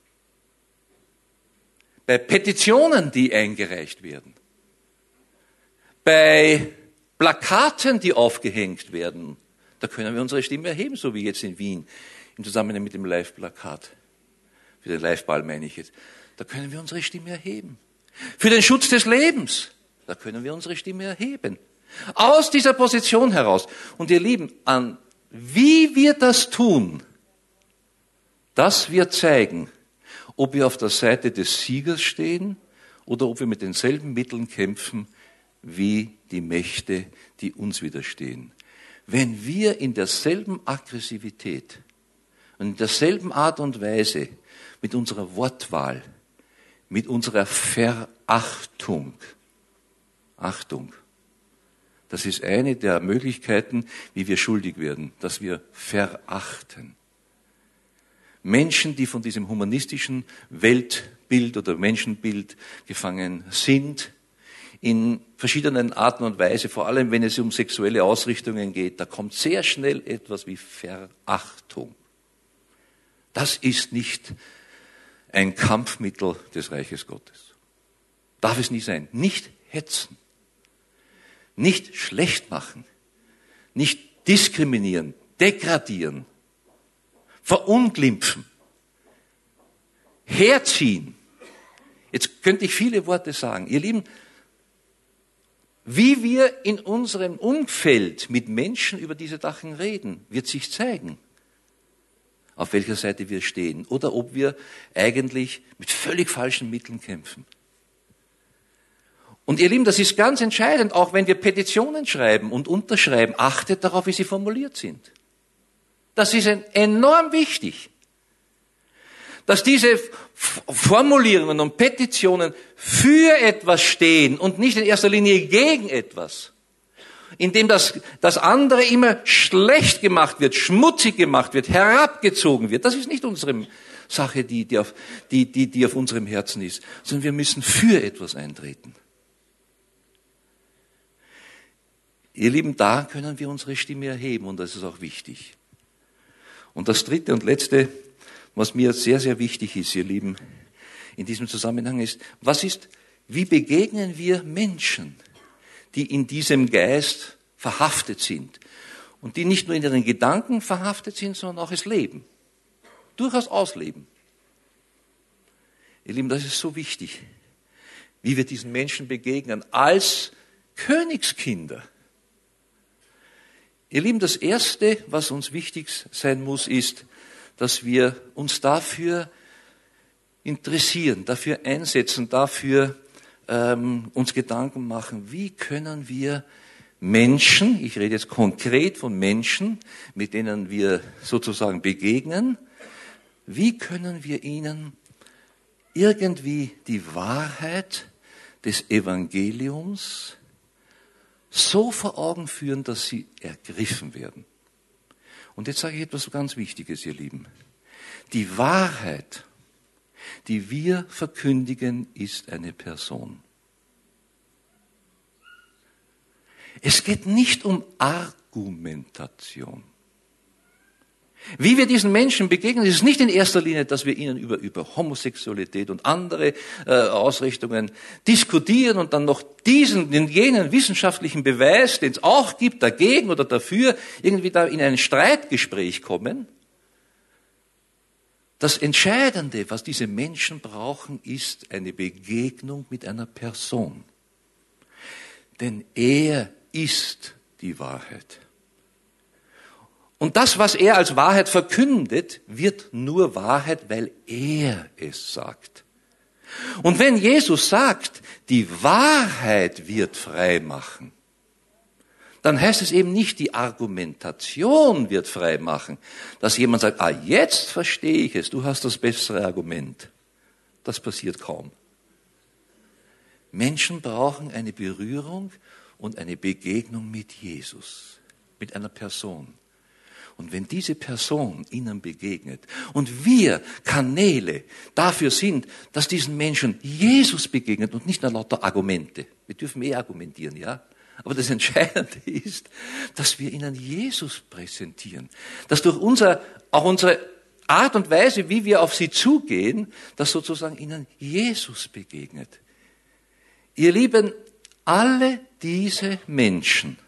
Bei Petitionen, die eingereicht werden. Bei Plakaten, die aufgehängt werden, da können wir unsere Stimme erheben, so wie jetzt in Wien, im Zusammenhang mit dem Live-Plakat. Für den Live-Ball meine ich jetzt. Da können wir unsere Stimme erheben. Für den Schutz des Lebens, da können wir unsere Stimme erheben. Aus dieser Position heraus. Und ihr Lieben, wie wir das tun, das wird zeigen, ob wir auf der Seite des Siegers stehen oder ob wir mit denselben Mitteln kämpfen wie die Mächte, die uns widerstehen. Wenn wir in derselben Aggressivität und in derselben Art und Weise mit unserer Wortwahl, mit unserer Verachtung, das ist eine der Möglichkeiten, wie wir schuldig werden, dass wir verachten. Menschen, die von diesem humanistischen Weltbild oder Menschenbild gefangen sind, in verschiedenen Arten und Weise, vor allem wenn es um sexuelle Ausrichtungen geht, da kommt sehr schnell etwas wie Verachtung. Das ist nicht ein Kampfmittel des Reiches Gottes. Darf es nie sein. Nicht hetzen. Nicht schlecht machen, nicht diskriminieren, degradieren, verunglimpfen, herziehen. Jetzt könnte ich viele Worte sagen. Ihr Lieben, wie wir in unserem Umfeld mit Menschen über diese Sachen reden, wird sich zeigen, auf welcher Seite wir stehen oder ob wir eigentlich mit völlig falschen Mitteln kämpfen. Und ihr Lieben, das ist ganz entscheidend, auch wenn wir Petitionen schreiben und unterschreiben, achtet darauf, wie sie formuliert sind. Das ist enorm wichtig, dass diese Formulierungen und Petitionen für etwas stehen und nicht in erster Linie gegen etwas, indem das andere immer schlecht gemacht wird, schmutzig gemacht wird, herabgezogen wird. Das ist nicht unsere Sache, die auf unserem Herzen ist, sondern wir müssen für etwas eintreten. Ihr Lieben, da können wir unsere Stimme erheben und das ist auch wichtig. Und das dritte und letzte, was mir sehr, sehr wichtig ist, ihr Lieben, in diesem Zusammenhang ist, wie begegnen wir Menschen, die in diesem Geist verhaftet sind und die nicht nur in ihren Gedanken verhaftet sind, sondern auch es leben. Durchaus ausleben. Ihr Lieben, das ist so wichtig, wie wir diesen Menschen begegnen als Königskinder. Ihr Lieben, das Erste, was uns wichtig sein muss, ist, dass wir uns dafür interessieren, dafür einsetzen, dafür uns Gedanken machen, wie können wir Menschen, ich rede jetzt konkret von Menschen, mit denen wir sozusagen begegnen, wie können wir ihnen irgendwie die Wahrheit des Evangeliums so vor Augen führen, dass sie ergriffen werden. Und jetzt sage ich etwas ganz Wichtiges, ihr Lieben. Die Wahrheit, die wir verkündigen, ist eine Person. Es geht nicht um Argumentation. Wie wir diesen Menschen begegnen, ist es nicht in erster Linie, dass wir ihnen über Homosexualität und andere Ausrichtungen diskutieren und dann noch jenen wissenschaftlichen Beweis, den es auch gibt, dagegen oder dafür, irgendwie da in ein Streitgespräch kommen. Das Entscheidende, was diese Menschen brauchen, ist eine Begegnung mit einer Person. Denn er ist die Wahrheit. Und das, was er als Wahrheit verkündet, wird nur Wahrheit, weil er es sagt. Und wenn Jesus sagt, die Wahrheit wird frei machen, dann heißt es eben nicht, die Argumentation wird frei machen, dass jemand sagt, jetzt verstehe ich es, du hast das bessere Argument. Das passiert kaum. Menschen brauchen eine Berührung und eine Begegnung mit Jesus, mit einer Person. Und wenn diese Person ihnen begegnet und wir Kanäle dafür sind, dass diesen Menschen Jesus begegnet und nicht nur lauter Argumente. Wir dürfen argumentieren, ja? Aber das Entscheidende ist, dass wir ihnen Jesus präsentieren. Dass durch auch unsere Art und Weise, wie wir auf sie zugehen, dass sozusagen ihnen Jesus begegnet. Ihr Lieben, alle diese Menschen,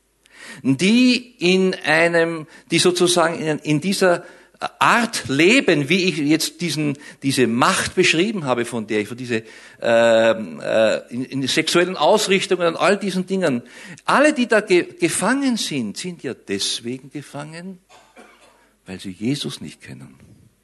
die sozusagen in dieser Art leben, wie ich jetzt diese Macht beschrieben habe, von diese in sexuellen Ausrichtungen und all diesen Dingen, alle, die da gefangen sind ja deswegen gefangen, weil sie Jesus nicht kennen.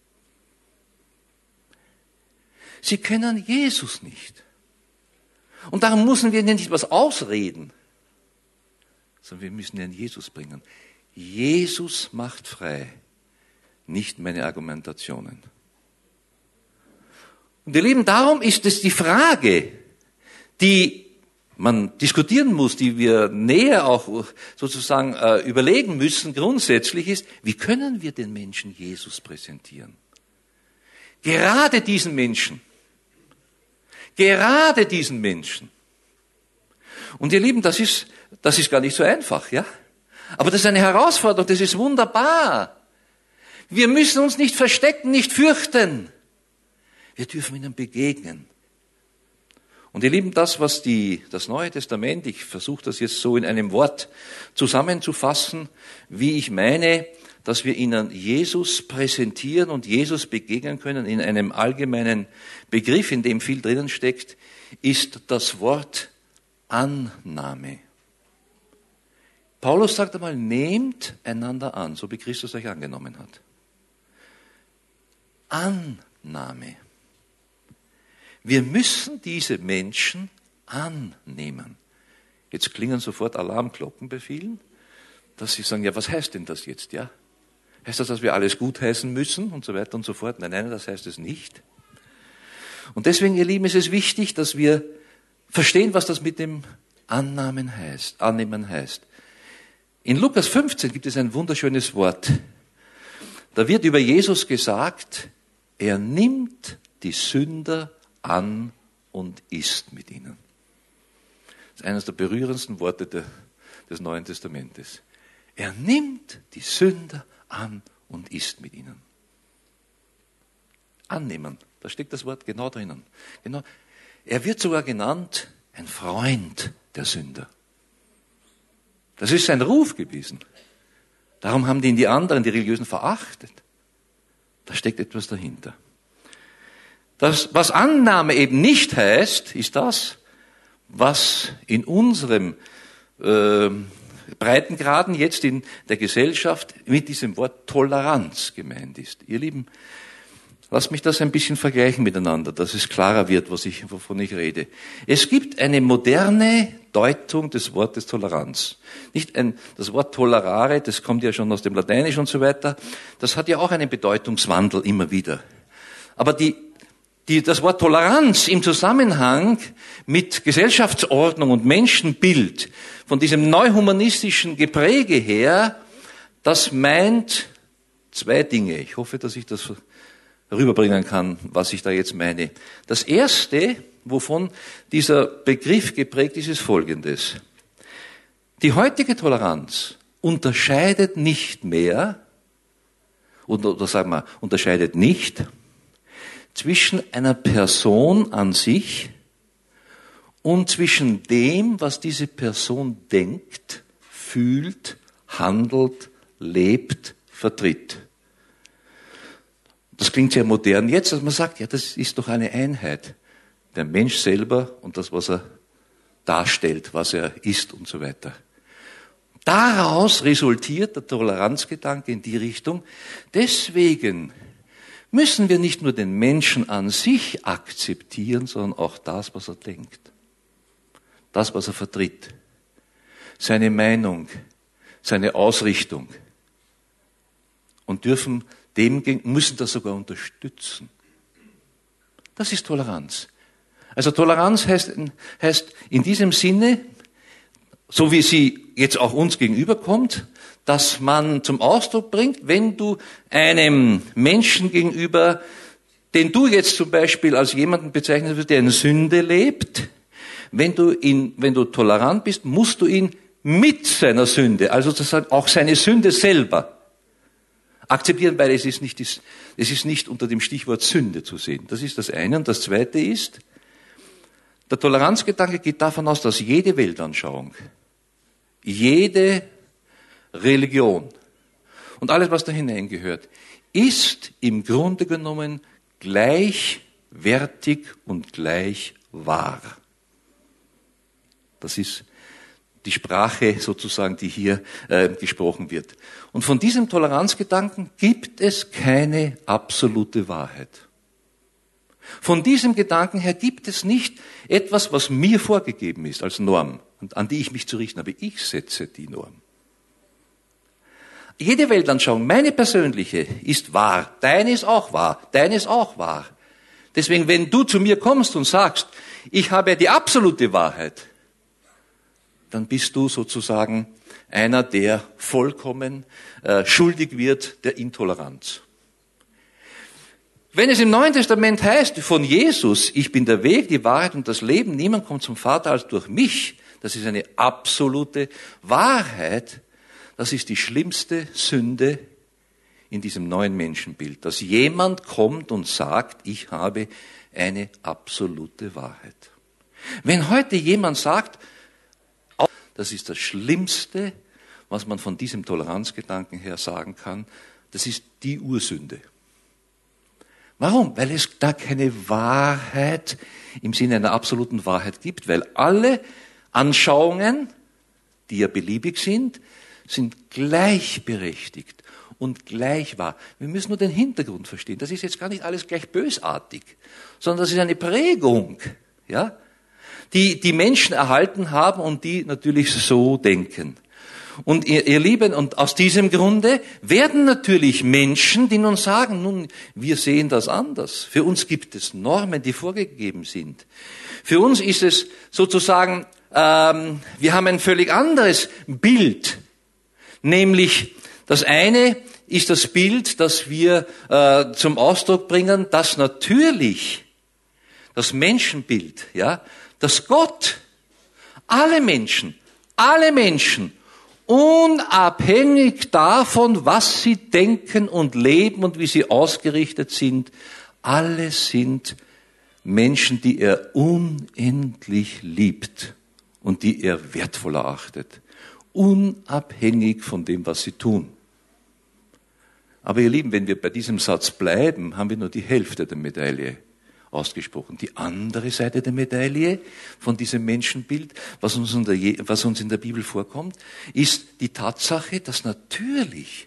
Sie kennen Jesus nicht. Und darum müssen wir ihnen nicht was ausreden, sondern wir müssen ihnen Jesus bringen. Jesus macht frei, nicht meine Argumentationen. Und ihr Lieben, darum ist es die Frage, die man diskutieren muss, die wir näher auch sozusagen überlegen müssen, grundsätzlich ist, wie können wir den Menschen Jesus präsentieren? Gerade diesen Menschen. Und ihr Lieben, das ist gar nicht so einfach, ja? Aber das ist eine Herausforderung, das ist wunderbar. Wir müssen uns nicht verstecken, nicht fürchten. Wir dürfen ihnen begegnen. Und ihr Lieben, das, was das Neue Testament, ich versuche das jetzt so in einem Wort zusammenzufassen, wie ich meine, dass wir ihnen Jesus präsentieren und Jesus begegnen können in einem allgemeinen Begriff, in dem viel drinnen steckt, ist das Wort Annahme. Paulus sagt einmal, nehmt einander an, so wie Christus euch angenommen hat. Annahme. Wir müssen diese Menschen annehmen. Jetzt klingen sofort Alarmglocken bei vielen, dass sie sagen, ja, was heißt denn das jetzt, ja? Heißt das, dass wir alles gutheißen müssen und so weiter und so fort? Nein, das heißt es nicht. Und deswegen, ihr Lieben, ist es wichtig, dass wir verstehen, was das mit dem Annehmen heißt. In Lukas 15 gibt es ein wunderschönes Wort. Da wird über Jesus gesagt, er nimmt die Sünder an und isst mit ihnen. Das ist eines der berührendsten Worte des Neuen Testamentes. Er nimmt die Sünder an und isst mit ihnen. Annehmen, da steckt das Wort genau drinnen. Genau. Er wird sogar genannt ein Freund der Sünder. Das ist sein Ruf gewesen. Darum haben die anderen, die Religiösen, verachtet. Da steckt etwas dahinter. Das, was Annahme eben nicht heißt, ist das, was in unserem Breitengraden jetzt in der Gesellschaft mit diesem Wort Toleranz gemeint ist. Ihr Lieben, lasst mich das ein bisschen vergleichen miteinander, dass es klarer wird, wovon ich rede. Es gibt eine moderne Deutung des Wortes Toleranz. Das Wort tolerare, das kommt ja schon aus dem Lateinischen und so weiter, das hat ja auch einen Bedeutungswandel immer wieder. Aber das Wort Toleranz im Zusammenhang mit Gesellschaftsordnung und Menschenbild von diesem neuhumanistischen Gepräge her, das meint zwei Dinge. Ich hoffe, dass ich das rüberbringen kann, was ich da jetzt meine. Das erste, wovon dieser Begriff geprägt ist, ist Folgendes. Die heutige Toleranz unterscheidet nicht mehr, oder sagen wir, unterscheidet nicht zwischen einer Person an sich und zwischen dem, was diese Person denkt, fühlt, handelt, lebt, vertritt. Das klingt sehr modern jetzt, dass man sagt, ja, das ist doch eine Einheit. Der Mensch selber und das, was er darstellt, was er ist und so weiter. Daraus resultiert der Toleranzgedanke in die Richtung. Deswegen müssen wir nicht nur den Menschen an sich akzeptieren, sondern auch das, was er denkt. Das, was er vertritt. Seine Meinung, seine Ausrichtung. Und müssen das sogar unterstützen. Das ist Toleranz. Also Toleranz heißt in diesem Sinne, so wie sie jetzt auch uns gegenüberkommt, dass man zum Ausdruck bringt, wenn du einem Menschen gegenüber, den du jetzt zum Beispiel als jemanden bezeichnen würdest, der in Sünde lebt, wenn du tolerant bist, musst du ihn mit seiner Sünde, also sozusagen auch seine Sünde selber, akzeptieren, weil es ist nicht unter dem Stichwort Sünde zu sehen. Das ist das eine. Und das zweite ist, der Toleranzgedanke geht davon aus, dass jede Weltanschauung, jede Religion und alles, was da hineingehört, ist im Grunde genommen gleichwertig und gleich wahr. Das ist die Sprache sozusagen, die hier gesprochen wird. Und von diesem Toleranzgedanken gibt es keine absolute Wahrheit. Von diesem Gedanken her gibt es nicht etwas, was mir vorgegeben ist als Norm, und an die ich mich zu richten habe. Ich setze die Norm. Jede Weltanschauung, meine persönliche, ist wahr. Deine ist auch wahr. Deine ist auch wahr. Deswegen, wenn du zu mir kommst und sagst, ich habe die absolute Wahrheit, dann bist du sozusagen einer, der vollkommen schuldig wird der Intoleranz. Wenn es im Neuen Testament heißt von Jesus, ich bin der Weg, die Wahrheit und das Leben, niemand kommt zum Vater als durch mich, das ist eine absolute Wahrheit, das ist die schlimmste Sünde in diesem neuen Menschenbild, dass jemand kommt und sagt, ich habe eine absolute Wahrheit. Wenn heute jemand sagt, das ist das Schlimmste, was man von diesem Toleranzgedanken her sagen kann, das ist die Ursünde. Warum? Weil es da keine Wahrheit im Sinne einer absoluten Wahrheit gibt, weil alle Anschauungen, die ja beliebig sind gleichberechtigt und gleich wahr. Wir müssen nur den Hintergrund verstehen. Das ist jetzt gar nicht alles gleich bösartig, sondern das ist eine Prägung, ja, die Menschen erhalten haben und die natürlich so denken. Und ihr Lieben, und aus diesem Grunde werden natürlich Menschen, die nun sagen, nun, wir sehen das anders. Für uns gibt es Normen, die vorgegeben sind. Für uns ist es sozusagen, wir haben ein völlig anderes Bild. Nämlich, das eine ist das Bild, das wir zum Ausdruck bringen, dass natürlich das Menschenbild, ja, dass Gott alle Menschen, unabhängig davon, was sie denken und leben und wie sie ausgerichtet sind, alle sind Menschen, die er unendlich liebt und die er wertvoll erachtet, unabhängig von dem, was sie tun. Aber ihr Lieben, wenn wir bei diesem Satz bleiben, haben wir nur die Hälfte der Medaille ausgesprochen. Die andere Seite der Medaille von diesem Menschenbild, was uns in der Bibel vorkommt, ist die Tatsache, dass natürlich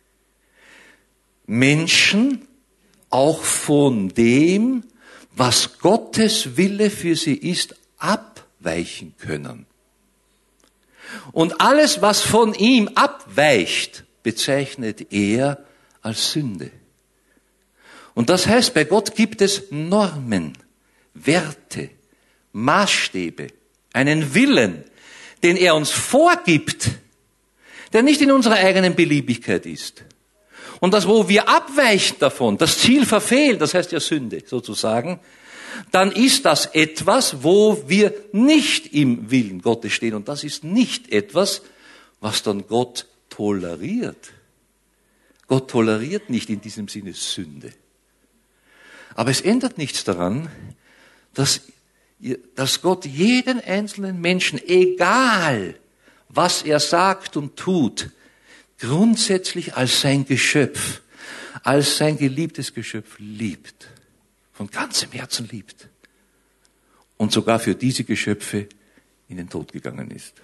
Menschen auch von dem, was Gottes Wille für sie ist, abweichen können. Und alles, was von ihm abweicht, bezeichnet er als Sünde. Und das heißt, bei Gott gibt es Normen, Werte, Maßstäbe, einen Willen, den er uns vorgibt, der nicht in unserer eigenen Beliebigkeit ist. Und das, wo wir abweichen davon, das Ziel verfehlen, das heißt ja Sünde sozusagen, dann ist das etwas, wo wir nicht im Willen Gottes stehen. Und das ist nicht etwas, was dann Gott toleriert. Gott toleriert nicht in diesem Sinne Sünde. Aber es ändert nichts daran, dass Gott jeden einzelnen Menschen, egal was er sagt und tut, grundsätzlich als sein Geschöpf, als sein geliebtes Geschöpf liebt. Von ganzem Herzen liebt. Und sogar für diese Geschöpfe in den Tod gegangen ist.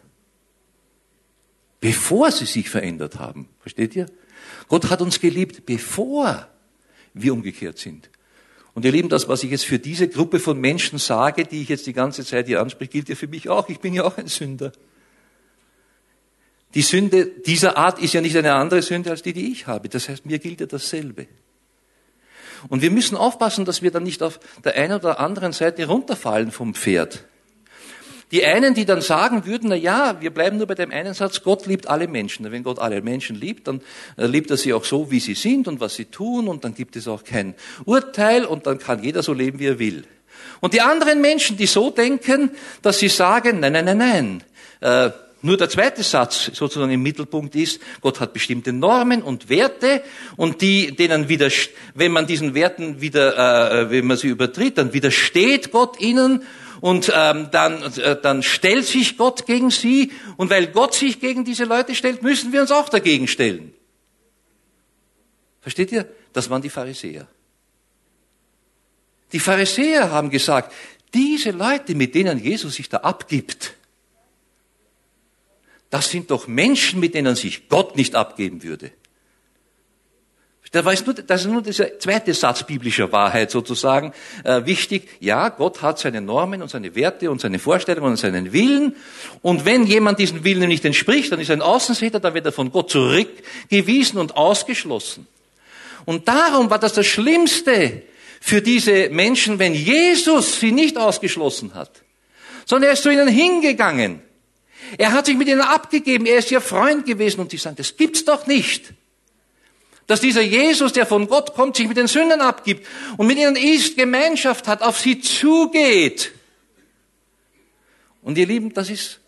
Bevor sie sich verändert haben. Versteht ihr? Gott hat uns geliebt, bevor wir umgekehrt sind. Und ihr Lieben, das, was ich jetzt für diese Gruppe von Menschen sage, die ich jetzt die ganze Zeit hier anspreche, gilt ja für mich auch. Ich bin ja auch ein Sünder. Die Sünde dieser Art ist ja nicht eine andere Sünde als die ich habe. Das heißt, mir gilt ja dasselbe. Und wir müssen aufpassen, dass wir dann nicht auf der einen oder anderen Seite runterfallen vom Pferd. Die einen, die dann sagen würden, na ja, wir bleiben nur bei dem einen Satz, Gott liebt alle Menschen. Wenn Gott alle Menschen liebt, dann liebt er sie auch so, wie sie sind und was sie tun, und dann gibt es auch kein Urteil und dann kann jeder so leben, wie er will. Und die anderen Menschen, die so denken, dass sie sagen, nein, nur der zweite Satz sozusagen im Mittelpunkt ist, Gott hat bestimmte Normen und Werte und wenn man diesen Werten wenn man sie übertritt, dann widersteht Gott ihnen und dann stellt sich Gott gegen sie, und weil Gott sich gegen diese Leute stellt, müssen wir uns auch dagegen stellen. Versteht ihr? Das waren die Pharisäer. Die Pharisäer haben gesagt, diese Leute, mit denen Jesus sich da abgibt, das sind doch Menschen, mit denen sich Gott nicht abgeben würde. Das ist nur dieser zweite Satz biblischer Wahrheit sozusagen wichtig. Ja, Gott hat seine Normen und seine Werte und seine Vorstellungen und seinen Willen. Und wenn jemand diesen Willen nicht entspricht, dann ist er ein Außenseiter, dann wird er von Gott zurückgewiesen und ausgeschlossen. Und darum war das Schlimmste für diese Menschen, wenn Jesus sie nicht ausgeschlossen hat, sondern er ist zu ihnen hingegangen. Er hat sich mit ihnen abgegeben, er ist ihr Freund gewesen, und die sagen, das gibt's doch nicht. Dass dieser Jesus, der von Gott kommt, sich mit den Sündern abgibt und mit ihnen isst, Gemeinschaft hat, auf sie zugeht. Und ihr Lieben, das ist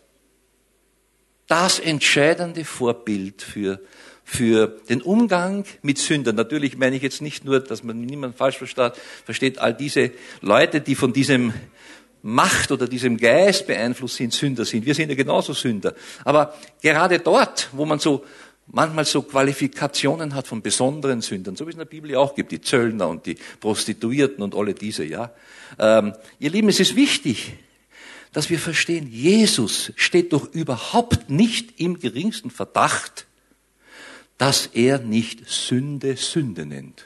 das entscheidende Vorbild für den Umgang mit Sündern. Natürlich meine ich jetzt nicht nur, dass man niemand falsch versteht, all diese Leute, die von diesem Macht oder diesem Geist beeinflusst sind, Sünder sind. Wir sind ja genauso Sünder. Aber gerade dort, wo man manchmal so Qualifikationen hat von besonderen Sündern, so wie es in der Bibel auch gibt, die Zöllner und die Prostituierten und alle diese, ja. Ihr Lieben, es ist wichtig, dass wir verstehen, Jesus steht doch überhaupt nicht im geringsten Verdacht, dass er nicht Sünde Sünde nennt.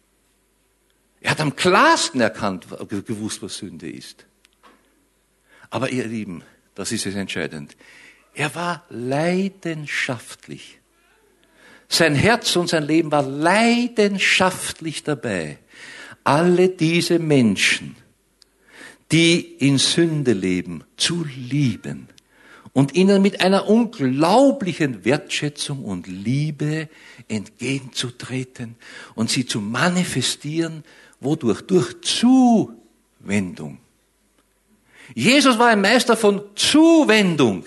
Er hat am klarsten gewusst, was Sünde ist. Aber ihr Lieben, das ist es entscheidend. Er war leidenschaftlich. Sein Herz und sein Leben war leidenschaftlich dabei, alle diese Menschen, die in Sünde leben, zu lieben und ihnen mit einer unglaublichen Wertschätzung und Liebe entgegenzutreten und sie zu manifestieren, wodurch? Durch Zuwendung. Jesus war ein Meister von Zuwendung.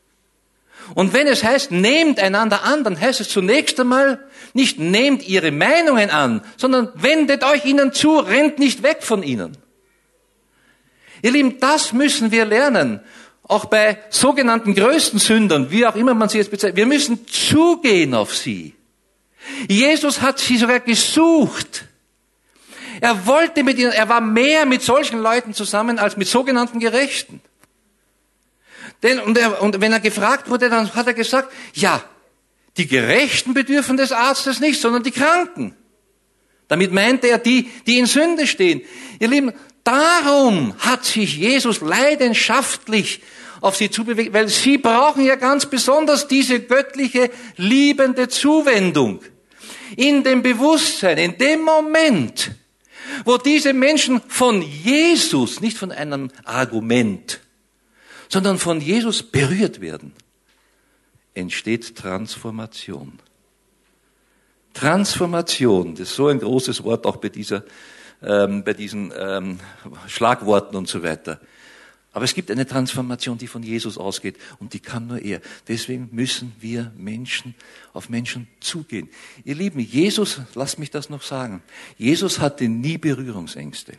Und wenn es heißt, nehmt einander an, dann heißt es zunächst einmal, nicht nehmt ihre Meinungen an, sondern wendet euch ihnen zu, rennt nicht weg von ihnen. Ihr Lieben, das müssen wir lernen. Auch bei sogenannten größten Sündern, wie auch immer man sie jetzt bezeichnet. Wir müssen zugehen auf sie. Jesus hat sie sogar gesucht. Er wollte mit ihnen, er war mehr mit solchen Leuten zusammen als mit sogenannten Gerechten. Und wenn er gefragt wurde, dann hat er gesagt, ja, die Gerechten bedürfen des Arztes nicht, sondern die Kranken. Damit meinte er die in Sünde stehen. Ihr Lieben, darum hat sich Jesus leidenschaftlich auf sie zubewegt, weil sie brauchen ja ganz besonders diese göttliche, liebende Zuwendung. In dem Bewusstsein, in dem Moment, wo diese Menschen von Jesus, nicht von einem Argument, sondern von Jesus berührt werden, entsteht Transformation. Transformation, das ist so ein großes Wort auch bei dieser Schlagworten und so weiter. Aber es gibt eine Transformation, die von Jesus ausgeht und die kann nur er. Deswegen müssen wir auf Menschen zugehen. Ihr Lieben, Jesus, lasst mich das noch sagen, Jesus hatte nie Berührungsängste.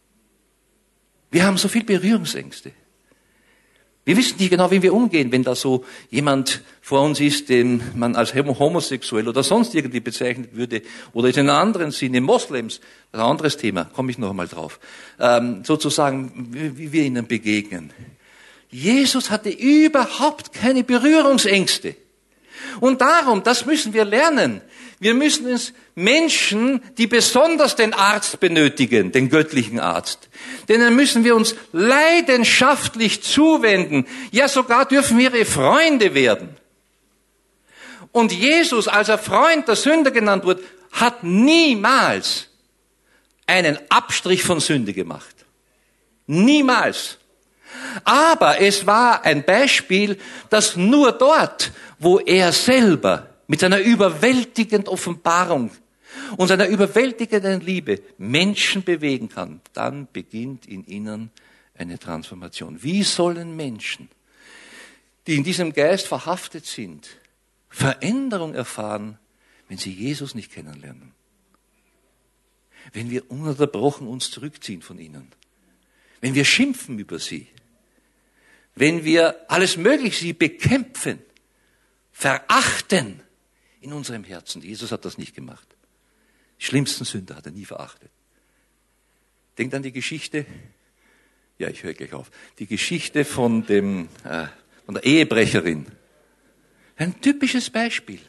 Wir haben so viel Berührungsängste. Wir wissen nicht genau, wie wir umgehen, wenn da so jemand vor uns ist, den man als homosexuell oder sonst irgendwie bezeichnet würde, oder ist in einem anderen Sinne Moslems, das ist ein anderes Thema, komme ich noch einmal drauf, sozusagen, wie wir ihnen begegnen. Jesus hatte überhaupt keine Berührungsängste. Und darum, das müssen wir lernen. Wir müssen es Menschen, die besonders den Arzt benötigen, den göttlichen Arzt, denen müssen wir uns leidenschaftlich zuwenden. Ja, sogar dürfen wir ihre Freunde werden. Und Jesus, als er Freund der Sünder genannt wurde, hat niemals einen Abstrich von Sünde gemacht. Niemals. Aber es war ein Beispiel, dass nur dort, wo er selber mit seiner überwältigenden Offenbarung und seiner überwältigenden Liebe Menschen bewegen kann, dann beginnt in ihnen eine Transformation. Wie sollen Menschen, die in diesem Geist verhaftet sind, Veränderung erfahren, wenn sie Jesus nicht kennenlernen? Wenn wir ununterbrochen uns zurückziehen von ihnen, wenn wir schimpfen über sie, wenn wir alles Mögliche sie bekämpfen, verachten in unserem Herzen. Jesus hat das nicht gemacht. Die schlimmsten Sünder hat er nie verachtet. Denkt an die Geschichte, ja, ich höre gleich auf, die Geschichte von der Ehebrecherin. Ein typisches Beispiel.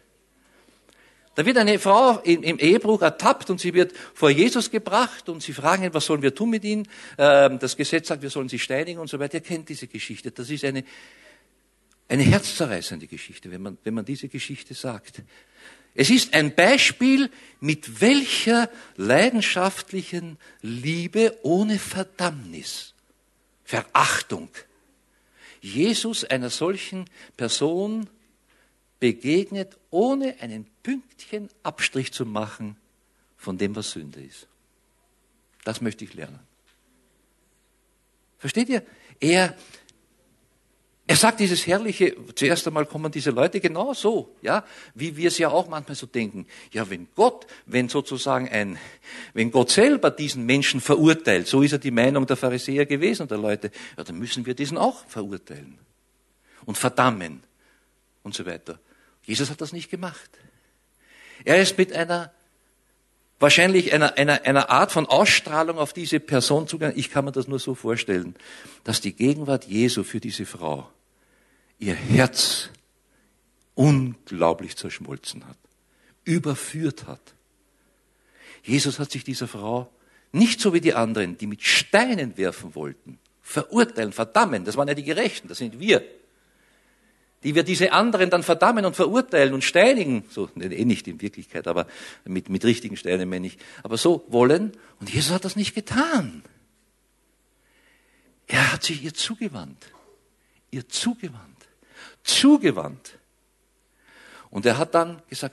Da wird eine Frau im Ehebruch ertappt und sie wird vor Jesus gebracht und sie fragen ihn, was sollen wir tun mit ihnen? Das Gesetz sagt, wir sollen sie steinigen und so weiter. Ihr kennt diese Geschichte. Das ist eine herzzerreißende Geschichte, wenn man diese Geschichte sagt. Es ist ein Beispiel, mit welcher leidenschaftlichen Liebe ohne Verdammnis, Verachtung, Jesus einer solchen Person begegnet, ohne einen Pünktchen Abstrich zu machen von dem, was Sünde ist. Das möchte ich lernen. Versteht ihr? Er sagt dieses Herrliche, zuerst einmal kommen diese Leute genau so, ja, wie wir es ja auch manchmal so denken. Ja, wenn Gott selber diesen Menschen verurteilt, so ist ja die Meinung der Pharisäer gewesen und der Leute, ja, dann müssen wir diesen auch verurteilen und verdammen und so weiter. Jesus hat das nicht gemacht. Er ist mit wahrscheinlich einer Art von Ausstrahlung auf diese Person zugegangen. Ich kann mir das nur so vorstellen, dass die Gegenwart Jesu für diese Frau ihr Herz unglaublich zerschmolzen hat, überführt hat. Jesus hat sich dieser Frau nicht so wie die anderen, die mit Steinen werfen wollten, verurteilen, verdammen, das waren ja die Gerechten, das sind wir, die wir diese anderen dann verdammen und verurteilen und steinigen, so nicht in Wirklichkeit, aber mit richtigen Steinen meine ich, aber so wollen. Und Jesus hat das nicht getan. Er hat sich ihr zugewandt. Und er hat dann gesagt,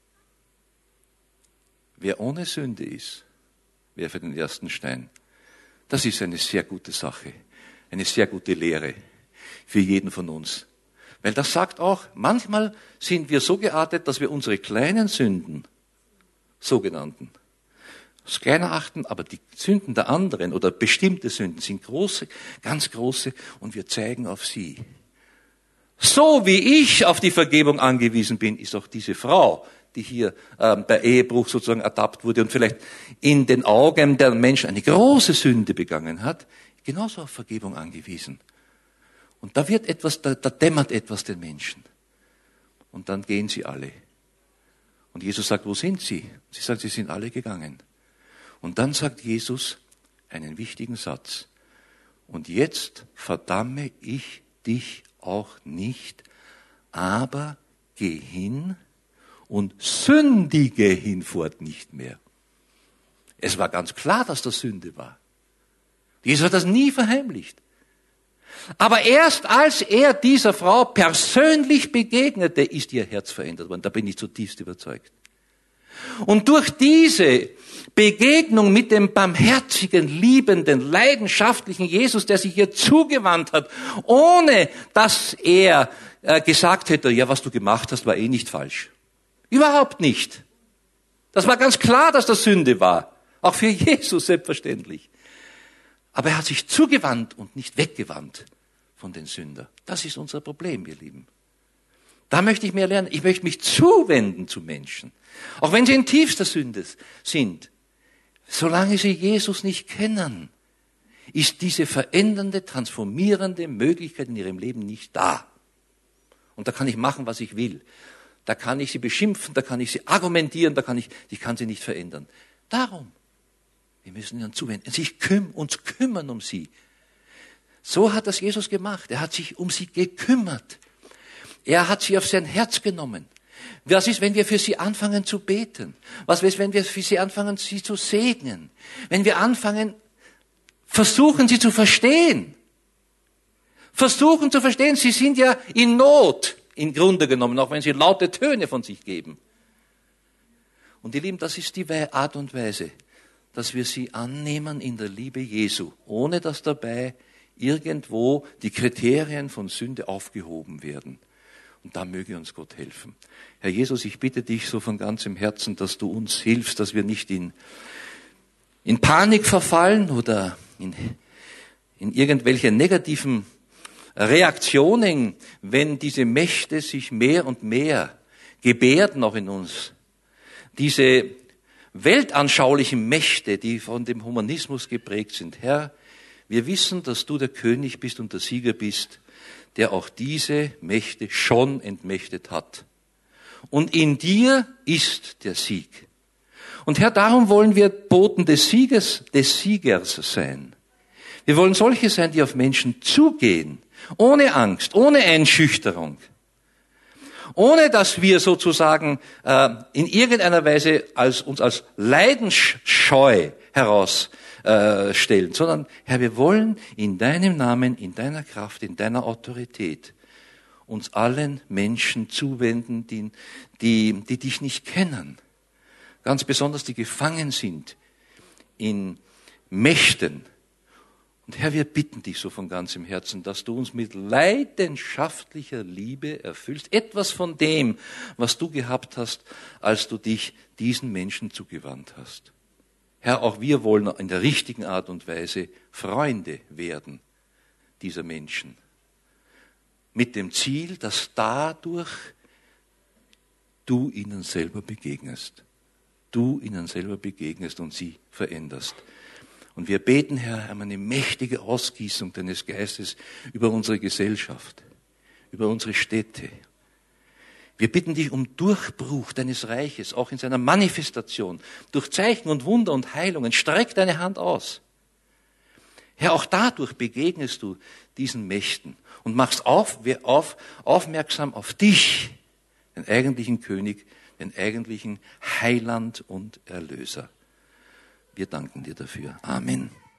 wer ohne Sünde ist, werfe den ersten Stein. Das ist eine sehr gute Sache, eine sehr gute Lehre für jeden von uns. Weil das sagt auch, manchmal sind wir so geartet, dass wir unsere kleinen Sünden, sogenannten, als kleiner achten, aber die Sünden der anderen oder bestimmte Sünden sind große, ganz große und wir zeigen auf sie. So wie ich auf die Vergebung angewiesen bin, ist auch diese Frau, die hier bei Ehebruch sozusagen ertappt wurde und vielleicht in den Augen der Menschen eine große Sünde begangen hat, genauso auf Vergebung angewiesen. Und da dämmert etwas den Menschen. Und dann gehen sie alle. Und Jesus sagt, wo sind sie? Sie sagt, sie sind alle gegangen. Und dann sagt Jesus einen wichtigen Satz. Und jetzt verdamme ich dich auch nicht, aber geh hin und sündige hinfort nicht mehr. Es war ganz klar, dass das Sünde war. Jesus hat das nie verheimlicht. Aber erst als er dieser Frau persönlich begegnete, ist ihr Herz verändert worden. Da bin ich zutiefst überzeugt. Und durch diese Begegnung mit dem barmherzigen, liebenden, leidenschaftlichen Jesus, der sich ihr zugewandt hat, ohne dass er gesagt hätte, ja, was du gemacht hast, war eh nicht falsch. Überhaupt nicht. Das war ganz klar, dass das Sünde war. Auch für Jesus selbstverständlich. Aber er hat sich zugewandt und nicht weggewandt von den Sündern. Das ist unser Problem, ihr Lieben. Da möchte ich mehr lernen. Ich möchte mich zuwenden zu Menschen. Auch wenn sie in tiefster Sünde sind. Solange sie Jesus nicht kennen, ist diese verändernde, transformierende Möglichkeit in ihrem Leben nicht da. Und da kann ich machen, was ich will. Da kann ich sie beschimpfen, da kann ich sie argumentieren, ich kann sie nicht verändern. Darum, wir müssen ihnen zuwenden, uns kümmern um sie. So hat das Jesus gemacht. Er hat sich um sie gekümmert. Er hat sie auf sein Herz genommen. Was ist, wenn wir für sie anfangen zu beten? Was ist, wenn wir für sie anfangen, sie zu segnen? Wenn wir anfangen, versuchen, sie zu verstehen. Versuchen zu verstehen, sie sind ja in Not, im Grunde genommen, auch wenn sie laute Töne von sich geben. Und ihr Lieben, das ist die Art und Weise, dass wir sie annehmen in der Liebe Jesu, ohne dass dabei irgendwo die Kriterien von Sünde aufgehoben werden. Und da möge uns Gott helfen. Herr Jesus, ich bitte dich so von ganzem Herzen, dass du uns hilfst, dass wir nicht in Panik verfallen oder in irgendwelche negativen Reaktionen, wenn diese Mächte sich mehr und mehr gebärden auch in uns. Diese weltanschaulichen Mächte, die von dem Humanismus geprägt sind. Herr, wir wissen, dass du der König bist und der Sieger bist, der auch diese Mächte schon entmächtet hat. Und in dir ist der Sieg. Und Herr, darum wollen wir Boten des Siegers sein. Wir wollen solche sein, die auf Menschen zugehen, ohne Angst, ohne Einschüchterung. Ohne dass wir sozusagen in irgendeiner Weise uns als leidensscheu herausstellen, sondern Herr, wir wollen in deinem Namen, in deiner Kraft, in deiner Autorität uns allen Menschen zuwenden, die dich nicht kennen. Ganz besonders, die gefangen sind in Mächten. Und Herr, wir bitten dich so von ganzem Herzen, dass du uns mit leidenschaftlicher Liebe erfüllst. Etwas von dem, was du gehabt hast, als du dich diesen Menschen zugewandt hast. Herr, auch wir wollen in der richtigen Art und Weise Freunde werden dieser Menschen. Mit dem Ziel, dass dadurch du ihnen selber begegnest. Du ihnen selber begegnest und sie veränderst. Und wir beten, Herr, um eine mächtige Ausgießung deines Geistes über unsere Gesellschaft, über unsere Städte. Wir bitten dich um Durchbruch deines Reiches, auch in seiner Manifestation, durch Zeichen und Wunder und Heilungen. Streck deine Hand aus. Herr, auch dadurch begegnest du diesen Mächten und machst aufmerksam auf dich, den eigentlichen König, den eigentlichen Heiland und Erlöser. Wir danken dir dafür. Amen.